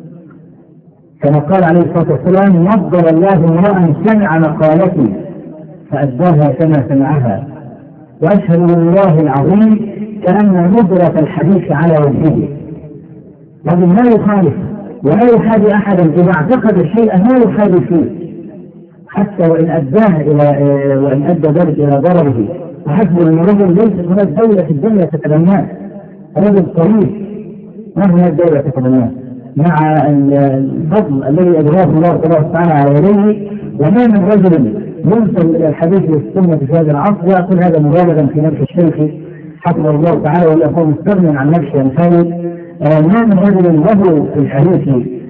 كما قال عليه الصلاة والسلام نظر الله امرأ سمع مقالتي فأداها كما سمعها، وأشهد بالله العظيم كأن نظرة الحديث على وجهه. لكن لا يخالف ولا يحادي أحدا، إذا اعتقد شيئا لا يحادي فيه حتى وإن أداه إلى وإن أدى ذلك إلى ضرره، وحسب أن الرجل ليس هناك دولة في الدنيا تتبناه، رجل طريف ما هناك دولة تتبناه مع الفضل الذي أدراه الله تبارك وتعالى على يديه. وما من رجل ينسب إلى الحديث والسنة في هذا العصر يأخذ هذا مبالغا في نفس الشيخ حفظه الله تعالى ويكون مستغنيا عن نفسه ينفرد. ما من رجل له في الحديث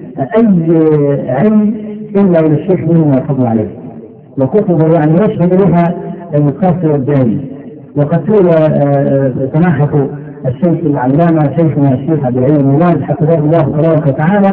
أي علم إلا وللشيخ منه ما يفضل عليه، وكتب يعني يشهد لها القاصر والداني. وقد سئل سماحة الشيخ العلامة شيخنا الشيخ عبد العليم المولاد حفظه الله تبارك وتعالى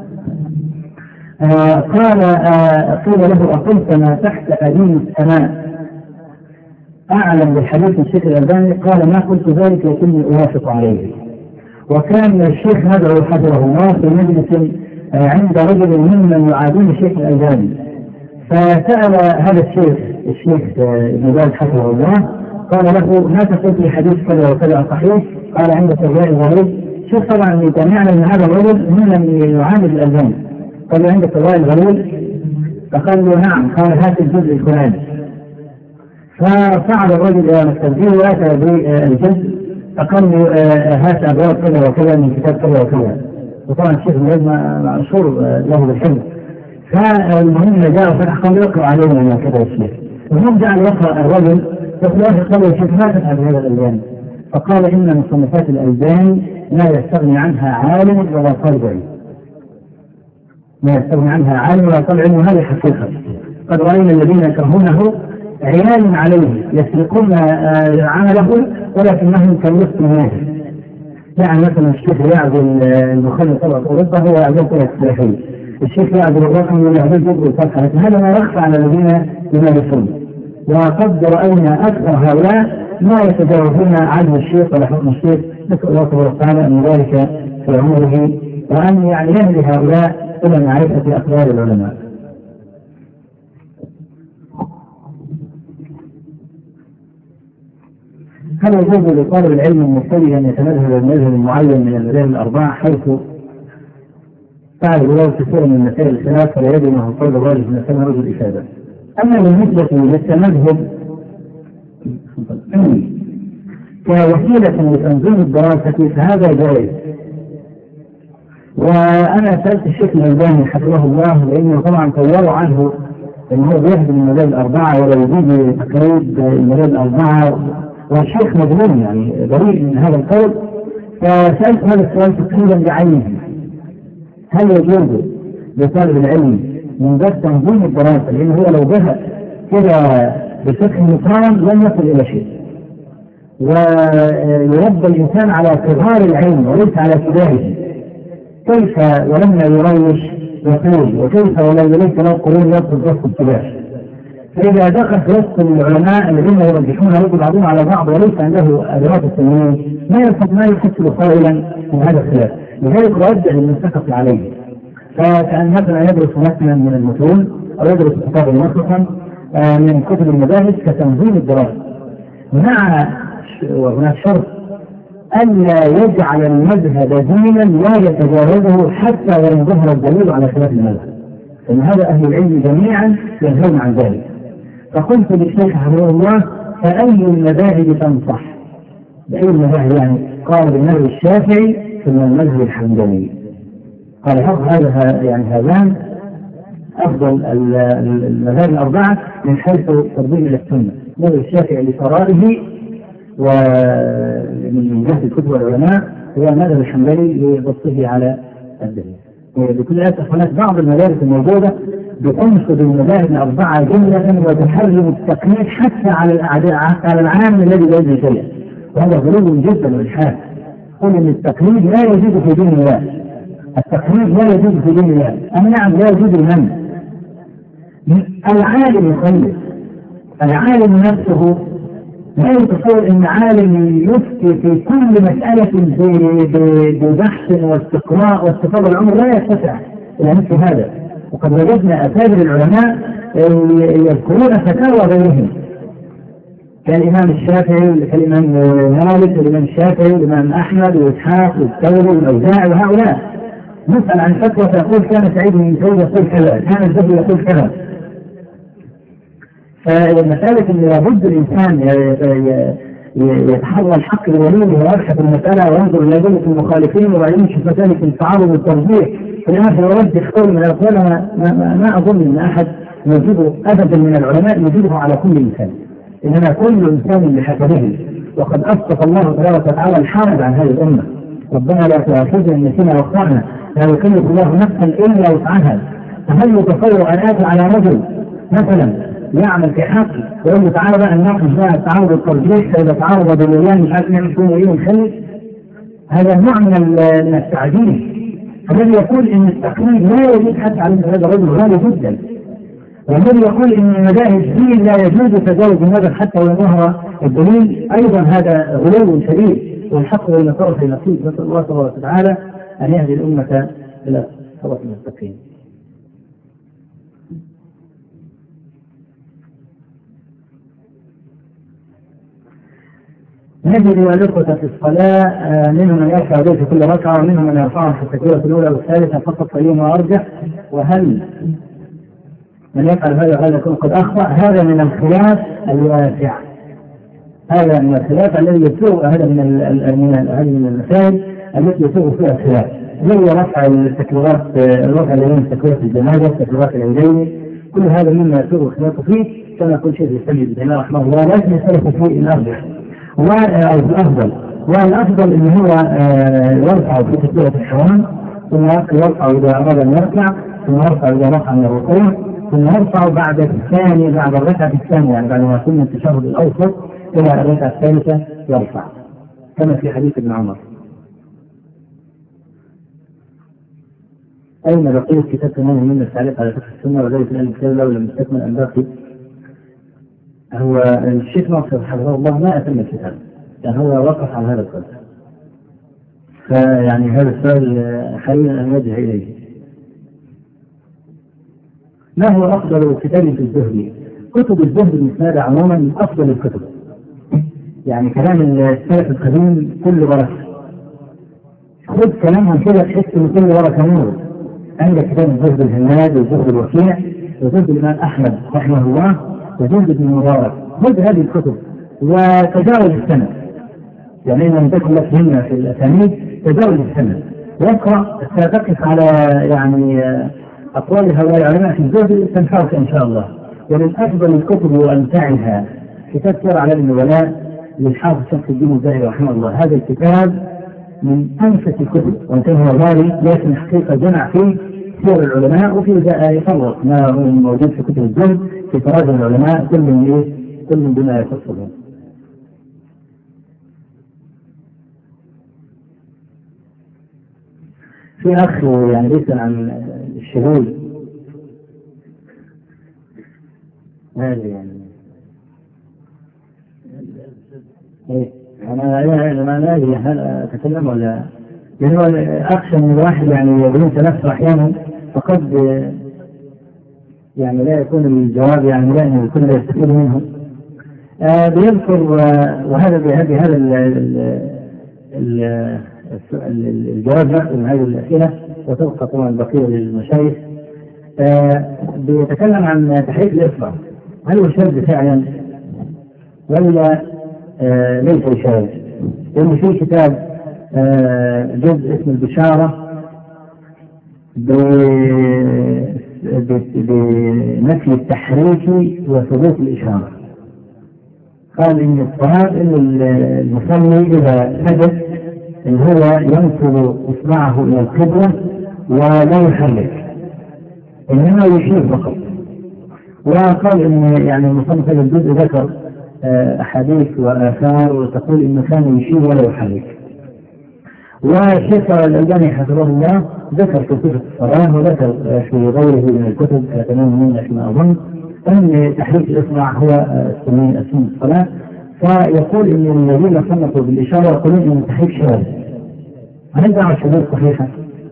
آه قال آه قيل له أقلت ما تحت أديم السماء أعلم بالحديث الشيخ الألباني؟ قال ما قلت ذلك لكني أوافق عليه. وكان الشيخ ندعو حفظه الله في مجلس آه عند رجل ممن يعادون الشيخ الألباني، فسأل هذا الشيخ الشيخ ابن باز حفظه الله قال له ما تقول في حديث كذا وكذا صحيح؟ قال عند سواء الغريب. شوف طبعا يتمعنا ان هذا الرجل ممن يعاند الألباني، قال عند سواء الغريب، فقال له نعم، قال هات الجزء الفلاني. فصعد الرجل الى مكتبه واتى بالجزء فقال له هات ابواب كذا وكذا من كتاب كذا وكذا، وطبعا الشيخ ابن باز مشهور له بالحفظ، فالمهم جاء فتح قال يقرأ علينا ما كذا الشيخ، وهم جعل يقرأ الرجل وفي الآخر قال يا شيخ ما تفعل هذا الألباني؟ فقال إن مصنفات الألباني لا يستغني عنها عالم ولا طالب علم، لا يستغني عنها عالم ولا طالب علم، وهذه حقيقة. قد رأينا الذين يكرهونه عيال عليه يسرقون عمله ولكنهم كالوسط ماهر. يعني مثلا الشيخ يعزل المخلص طبعا أوروبا هو يعزل طبعا السلاحية، الشيخ يعزل الرقم ويعزل جزء الفتحة، هذا ما يخفى على الذين يمارسون. وقد رأينا أكثر هؤلاء ما يتجاوزون عنه الشيخ ولا حكم الشيخ، نسأل الله سبحانه وتعالى أن يبارك في عمره وأن يعني يهدي هؤلاء إلى معرفة أخبار العلماء. هل يجوز لطالب العلم المبتدئ أن يتمذهب المذهب المعين من المذاهب الأربعة حيث فعل الله كثيرا من مسائل الخلاف فلا يدري ما هو قول الراجح من سنة رجل الإفادة؟ أما بالنسبة للتمذهب كوسيلة لتنظيم الدراسة فهذا جائز. وأنا سألت الشيخ الألباني حفظه الله لأنه طبعا طوروا عنه أنه هو بيهدم المذاهب الأربعة ولا يجوز تقليد المذاهب الأربعة، والشيخ مظلوم يعني بريء من هذا القول. فسألت هذا السؤال تقريبا بعينه، هل يجوز لطالب العلم من باب تنظيم الدراسة؟ لأنه هو لو ذهب كده بشكل مقارن لن يصل إلى شيء، ويربى الإنسان على كبار العلم وليس على كباره. كيف ولما يروش يقول، وكيف ولا ليس له قرون يطلب وسط الكبار؟ فإذا دخل في وسط العلماء الذين يرجحون رجل بعضهم على بعض وليس عنده أدوات التنمية ما يلفت ما يحصل قائلا من هذا الخلاف، لذلك يرجع للمتفق عليه. فكأن مثلا يدرس متنا من المتون أو يدرس كتابا مخصوصا من كتب المدارس كتنظيم الدراسة، مع وهناك شرط ألا يجعل المذهب دينا لا يتجاوزه حتى وإن ظهر الدليل على خلاف المذهب، فإن هذا أهل العلم جميعا ينهون عن ذلك. فقلت للشيخ حفظه الله فأي المذاهب تنصح؟ بأي المذاهب يعني؟ قال بالمذهب الشافعي ثم المذهب الحنبلي. قال هذا يعني هذان أفضل المذاهب الأربعة من حيث تربيه إلى السنة، المذهب الشافعي لقراره ومن جهة الكتب والعلماء، هو المذهب الحنبلي لبسطه على الدليل. بكل أسف هناك بعض المدارس الموجودة بتنشد المذاهب الأربعة جملة وتحرم التقليد حتى على الأعداء على العام الذي لا يجوز شيئا، وهذا غلو جدا والحاد. قل إن التقليد لا يجوز في دين الله، التقليد لا يجوز في دين الله، أم نعم لا يجوز لمن؟ العالم يقلد، العالم نفسه لا يتصور ان عالم يفتي في كل مسألة ببحث واستقراء واستفاضة العمر، لا يستطيع الى مثل هذا. وقد وجدنا اكابر العلماء يذكرون فتاوى غيرهم كالامام الشافعي كالامام مالك والامام الشافعي والامام احمد واسحاق والثوري والاوزاعي وهؤلاء. نسأل عن فتوى فيقول كان سعيد بن مسعود يقول كذا، كان الزهري يقول كذا. فالمسألة أن لابد الإنسان يتحرى الحق بالولي ويبحث المسألة وينظر إلى أدلة المخالفين وبعدين يشوف مسألة التعارض والترجيح في الآخر يرجح قول من الأقوال. ما, ما, ما أظن أن أحد يوجده أبدا من العلماء يوجده على كل إنسان، إنما كل إنسان بحسبه. وقد أسقط الله تبارك وتعالى الحرج عن هذه الأمة، ربنا لا تؤاخذنا إن نسينا وأخطأنا، لا يكلف الله نفسا إلا وسعها. فهل يتصور أن آتي على رجل مثلا يعمل في حق ويقول له تعالى بقى الناقش بقى التعارض والترجيح فإذا تعارض بالويان مش عارف نعمل فيه ايه ونخلي؟ هذا نوع من التعديل. الذي يقول ان التقليد لا يجوز حتى على هذا الرجل غالي جدا، والذي يقول ان المذاهب الدين لا يجوز تجاوز المذهب حتى وان ظهر الدليل ايضا هذا غلو شديد، والحق بين طرفي نقيض. نسأل الله تبارك وتعالى ان يهدي الامة الى صراط المستقيم. نجد الأخوة في الصلاة منهم من يرفع يديه في كل ركعة ومنهم من يرفعها في التكبيرة الأولى والثالثة فقط فأيهما أرجح، وهل من يفعل هذا هذا يكون قد أخطأ؟ هذا من الخلاف الواسع، هذا من الخلاف الذي يسوء هذا من من هذه المسائل التي يصير فيها خلاف، زي رفع التكبيرات، رفع اليمين تكبيرة الجنازة، تكبيرات العيدين، كل هذا مما يصير الخلاف فيه. كما كل شيء يستجد ابن تيمية رحمه الله لازم يختلف فيه الأرجح والأفضل، والأفضل إن هو يرفع في تكبيرة الحرام، ثم يرفع إذا أراد أن يرفع، ثم يرفع إذا رفع من الركوع، ثم يرفع بعد الثاني بعد الركعة الثانية، يعني بعد ما يكون التشهد الأوسط إلى الركعة الثالثة يرفع، كما في حديث ابن عمر. أين بقية كتاب تمام من التعليق على فقه السنة وذلك الآن الكتاب لو لم يستكمل أن باقي؟ هو الشيخ ناصر حفظه الله ما أتم الكتاب، يعني هو وقف على هذا القدر، فيعني هذا السؤال حريص أن يوجه إليه. ما هو أفضل كتاب في الزهد؟ كتب الزهد المسنادة عموما من أفضل الكتب، يعني كلام السلف القديم كل بركة، خذ كلامهم كده تحس من كل بركة نور. عندك كتاب الزهد الهناد والزهد الوكيع وزهد الإمام أحمد رحمه الله وزهد ابن المبارك، خذ هذه الكتب وتجاوز السنة، يعني إن لم تكن لك همة في الأسانيد تجاوز السنة واقرأ، ستقف على يعني أقوال هؤلاء العلماء في الزهد تنفعك إن شاء الله. ومن أفضل الكتب وأمتعها كتاب سير أعلام النبلاء للحافظ شمس الدين الزاهري رحمه الله. هذا الكتاب من أنفس الكتب، وإن كان هو غالي لكن حقيقة جمع فيه سير العلماء وفي يفرق ما هو موجود في كتب الزهد في تراجم العلماء كل من إيه كل من بما يخصهم. في أخ يعني بيسأل عن الشهود، هذا يعني إيه أنا أنا لا أدري هل أتكلم ولا، يعني أخشى من الواحد يعني يبين نفسه أحيانا فقد يعني لا يكون الجواب يعني لا أن الكل يستفيد منه. آه بيذكر وهذا بهذا الجواب نفسه من هذه الأسئلة وتبقى طبعا البقية للمشايخ. آه بيتكلم عن تحريك الإصبع، هل هو شاذ فعلا ولا آه ليس شاذ؟ لأن في كتاب آه جزء اسم البشارة بنفي التحريك وثبوت الإشارة، قال إن الصواب إن المصلي إذا سجد إن هو ينصب إصبعه إلى القبلة ولا يحرك إنما يشير فقط. وقال إن يعني المصنف هذا الجزء ذكر أحاديث وآثار وتقول إنه كان يشير ولا يحرك. والشيخ الألباني حفظه الله ذكر في صفة الصلاة وذكر في غيره من الكتب تمام من فيما أظن أن تحريك الإصبع هو سنة اسم الصلاة، فيقول إن الذين صنفوا بالإشارة يقولون إن التحريك شاذ. هل دعوة الشذوذ صحيحة؟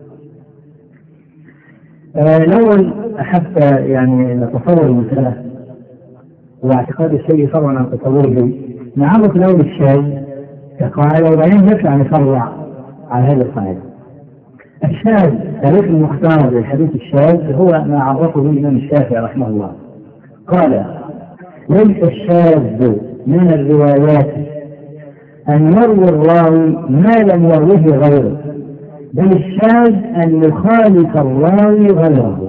الأول حتى يعني نتصور المسألة واعتقاد الشيء فرعا عن تصوره، نعرف الأول الشاذ كقاعدة وبعدين نرجع نفرع على هذه القاعدة. الشاذ تعريف المختار للحديث الشاذ هو ما عرفه به الإمام الشافعي رحمه الله، قال ليس الشاذ من الروايات أن يروي الراوي ما لم يروه غيره، بل الشاذ أن يخالف الراوي غيره.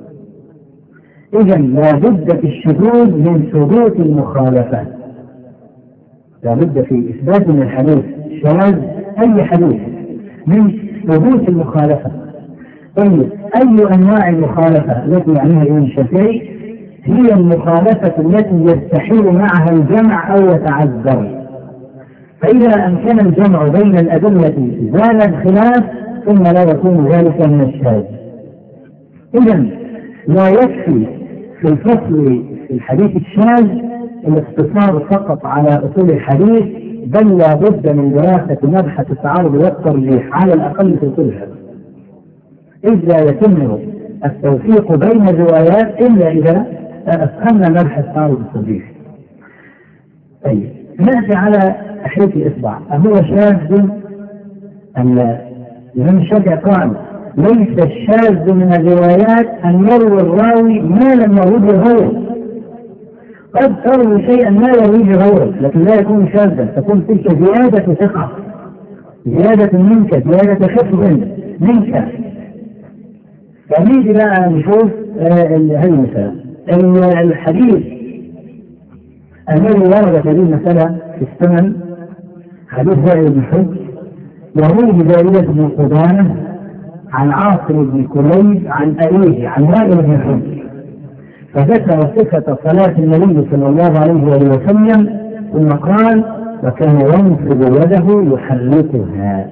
إذن لا بد في الشذوذ من ثبوت المخالفة، لا بد في إثبات من الحديث شاذ أي حديث من ثبوت المخالفة. طيب أي أنواع المخالفة التي يعنيها الإمام الشافعي؟ هي المخالفة التي يستحيل معها الجمع أو يتعذر، فإذا أمكن الجمع بين الأدلة زال الخلاف ثم لا يكون ذلك من الشاذ. إذن لا يكفي في الفصل في الحديث الشاذ الاقتصار فقط على أصول الحديث، بل لا بد من دراسة مبحث التعارض والترجيح على الأقل في كل هذا، إذ لا يتم التوفيق بين الروايات إلا إذا أفهمنا مبحث التعارض والترجيح. طيب نأتي على تحريك الإصبع، أهو شاذ أم لا؟ الإمام الشافعي قال ليس الشاذ من الروايات أن يروي الراوي ما لم يروه غيره. قد تروي شيئا ما يرويه غيره لكن لا يكون شاذا، تكون تلك زيادة ثقة، زيادة منك، زيادة حفظ منك. فنيجي بقى نشوف هذه المسألة. الحديث الذي ورد في هذه المسألة في السنن حديث زائد بن حج يرويه زائدة بن قدامة عن عاصم بن كليب عن أبيه عن وائل بن حج، فذكر صفة صلاة النبي صلى الله عليه وسلم ثم قال: وكان ينفض يده يحركها.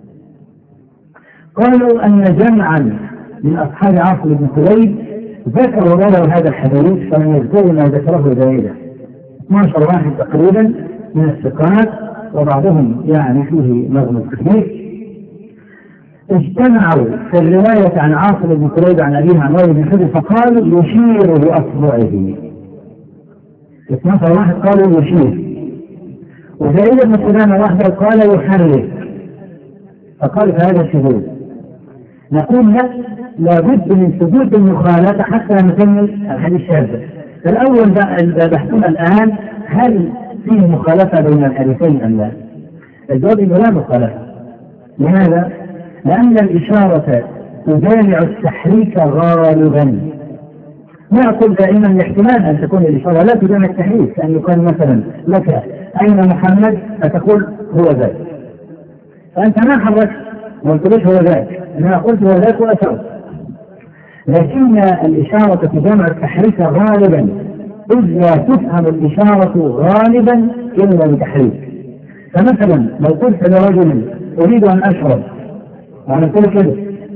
قالوا أن جمعا من أصحاب عاصم بن كليب ذكروا له هذا الحديث فلم يذكروا ما ذكره زائدة، اثنا عشر واحد تقريبا من الثقات وبعضهم يعني فيه نظم كثير، اجتمعوا في الرواية عن عاصم بن كليب عن أبيه عن وائل بن حجر فقالوا يشير بأصبعه. اثنا عشر واحد قالوا يشير، وزائدة بن قدامة واحدة قال يحرك، فقال فهذا شذوذ. نقول لا، لابد من ثبوت المخالفة حتى نكمل الحديث الشاذ. الأول بحثنا الآن هل فيه مخالفة بين الحديثين أم لا؟ الجواب إنه لا مخالفة. لماذا؟ لأن الإشارة تجامع التحريك غالبا. ما أقول دائما الاحتمال أن تكون الإشارة لا تجامع التحريك، أن يقال مثلا لك أين محمد فتقول هو ذاك، فأنت ما حركت وقلت ليش هو ذاك، أنا قلت هو ذاك وأشرت. لكن الإشارة تجامع التحريك غالبا، إذ لا تفهم الإشارة غالبا إلا بتحريك. فمثلا لو قلت لرجل أريد أن أشرب وأنا قلت كده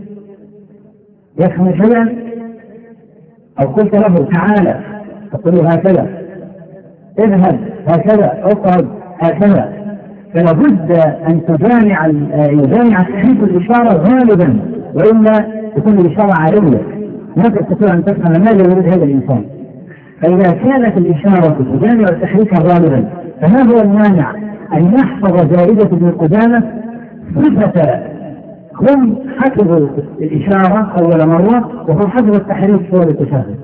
يفهم شيئا، أو قلت له تعالى تقول له هكذا، اذهب هكذا، اقعد هكذا، فلا بد أن تجامع يجامع تحريك الإشارة غالبا، وإلا تكون الإشارة عالية ما تستطيع أن تفهم ماذا يريد هذا الإنسان. فإذا كانت الإشارة تجامع التحريك غالبا فما هو المانع أن يحفظ زائدة بن قدامة صفة هم حفظوا الإشارة أول مرة وهم حفظوا التحريك في التشهد.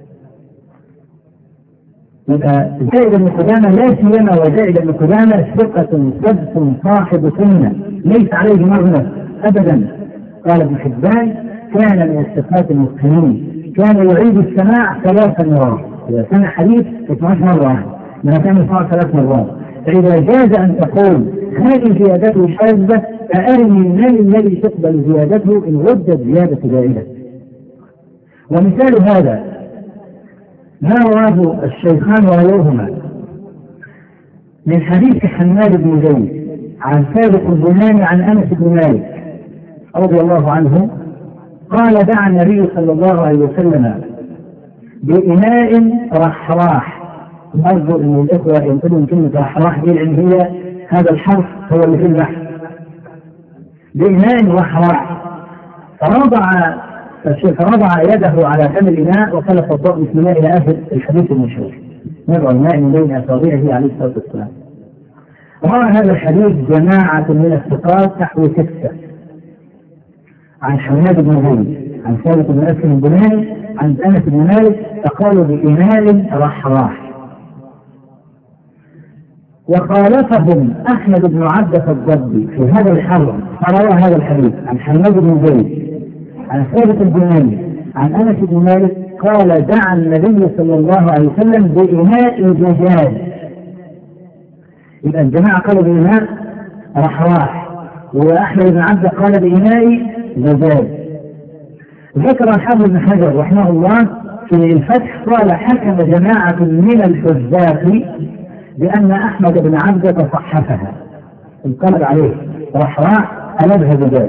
زائد بن قدامة لا سيما وزائد بن قدامة ثقة ثبت صاحب سنة ليس عليه مرنة أبدا. قال ابن حبان كان من الثقات المتقنين، كان يعيد السماع ثلاث مرات، إذا سمع حديث اثنتا عشرة مرة من كان يسمع ثلاث مرات. فإذا جاز أن تقول هذه زيادته شاذة فأرني من الذي تقبل زيادته إن ردت زيادة زائدة. ومثال هذا ما رواه الشيخان وغيرهما من حديث حماد بن زيد عن ثابت البناني عن أنس بن مالك رضي الله عنه قال: دعا النبي صلى الله عليه وسلم بإناء رحراح. أرجو أن الإخوة ينقلون كلمة رحراح دي لأن هي هذا الحرف هو اللي في البحث. بإناء رحراح، فرضع فرضع يده على فم الإناء وخلف الضوء بسم الله إلى آخر الحديث المشهور. نضع الماء من بين أصابعه عليه الصلاة والسلام. روى هذا الحديث جماعة من الثقات نحو ستة عن حماد بن زيد عن ثابت بن أسلم البناني عن أنس بن مالك فقالوا بإناء رحراح. وخالفهم أحمد بن عبدة الضبي في هذا الحرف فروى هذا الحديث عن حماد بن زيد عن ثابت البناني عن أنس بن مالك قال: دعا النبي صلى الله عليه وسلم بإناء زجاج. يبقى الجماعة قالوا بإناء رحراح، وأحمد بن عبدة قال بإناء زجاج. ذكر الحافظ بن حجر رحمه الله في الفتح قال: حكم جماعة من الحذاق بأن أحمد بن عبدة صحفها، انقلب عليه رحراح قلبها زجاج.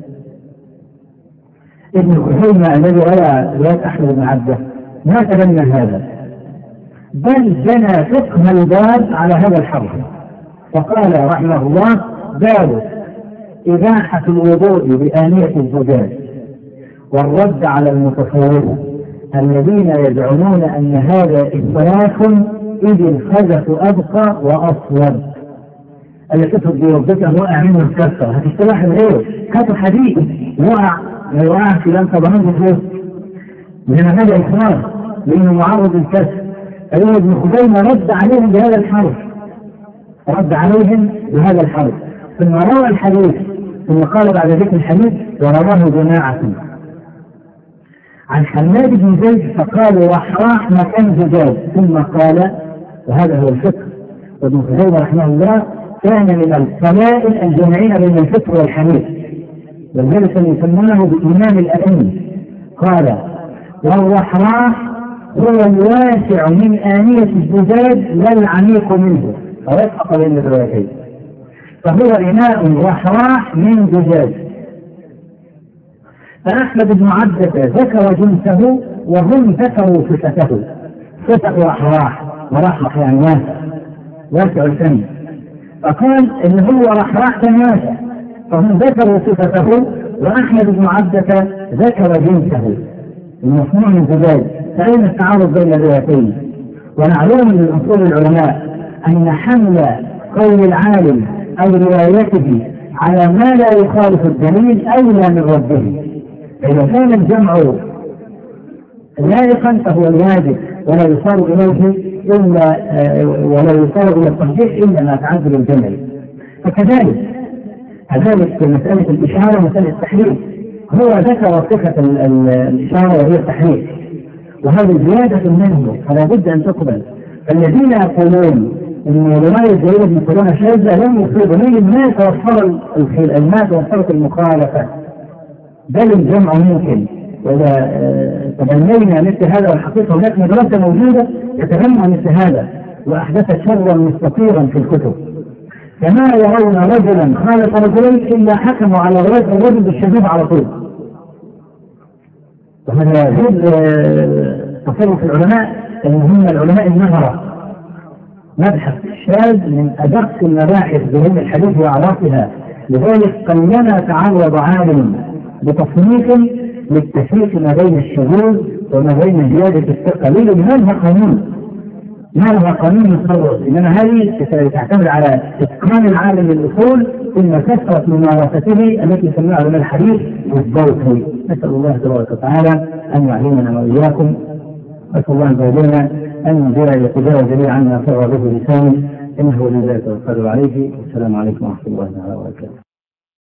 ابن خزيمة الذي روى رواية أحمد بن عبدة ما تبنى هذا، بل بنى فقه الباب على هذا الحرف، فقال رحمه الله: باب إباحة الوضوء بآنية الزجاج والرد على المتصوفة الذين يزعمون أن هذا إسراف إذ الخزف أبقى وأصوب. اللي كتب بيوضك وقع منه الكسر هتشتبح غيره، كتب حديث وقع ما يوقع في لم تضمنه فيه لأن هذا إسراف لأنه معرض الكسر. أيها ابن خزيمة رد عليهم بهذا الحرف، رد عليهم بهذا الحرف ثم روى الحديث ثم قال بعد ذكر الحديث ورواه جماعة عن حماد بن زيد فقالوا رحراح مكان زجاج، ثم قال وهذا هو الفقه. وابن خزيمة رحمه الله كان من القلائل الجامعين بين الفقه والحديث، ولذلك يسمونه بإمام الأئمة. قال والرحراح هو الواسع من آنية الزجاج لا العميق منه، فوفق بين الروايتين، فهو إناء رحراح من زجاج. فأحمد بن عبدة ذكر جنسه وهم ذكروا صفته، صفة رحراح، ورحرح يعني واسع، واسع الفم، فقال إن هو رحراح كان واسع، فهم ذكروا صفته وأحمد بن عبدة ذكر جنسه المصنوع من زجاج. فأين التعارض بين الروايتين؟ ونعلم من أصول العلماء أن حمل قول العالم أو روايته على ما لا يخالف الدليل أولى من رده. إذا كان الجمع لائقا فهو الواجب ولا يصار إليه إلا ولا يصار إلى الترجيح إلا ما تعذر الجمع. فكذلك كذلك في مسألة الإشارة ومسألة التحريف، هو ذكر صفة الإشارة وهي التحريف، وهذه زيادة منه فلا بد أن تقبل. فالذين يقولون إن رواية زيد بن سلمة شاذة لم يصيبوا من ما توفر الماء توفرت المخالفة، بل الجمع ممكن. وإذا تبنينا مثل هذا، والحقيقة هناك مدرسة موجودة يتبنى مثل هذا وأحدثت شرا مستطيرا في الكتب. كما يرون رجلا خالف رجلين إلا حكموا على الرجل بالشذوذ على طول. وهذا يجب تصرف العلماء أن هم العلماء النهرة، مبحث الشاذ من أدق المباحث بعلم الحديث وأعرافها. لذلك قلما تعرض عالم بتصنيف للتفريق ما بين الشذوذ وما بين زيادة الثقة. ليه؟ ما لها قانون، ما لها قانون مصرف، إنما هذه تعتمد على إتقان العالم للأصول ثم كثرة ممارسته التي سماها علماء الحديث والذوق. نسأل الله تبارك وتعالى أن يعلمنا وإياكم، نسأل الله جل أن يتجاوز لي عنا صغر به لساني، إنه ولي ذلك والقدر عليه. والسلام عليكم ورحمة الله وبركاته.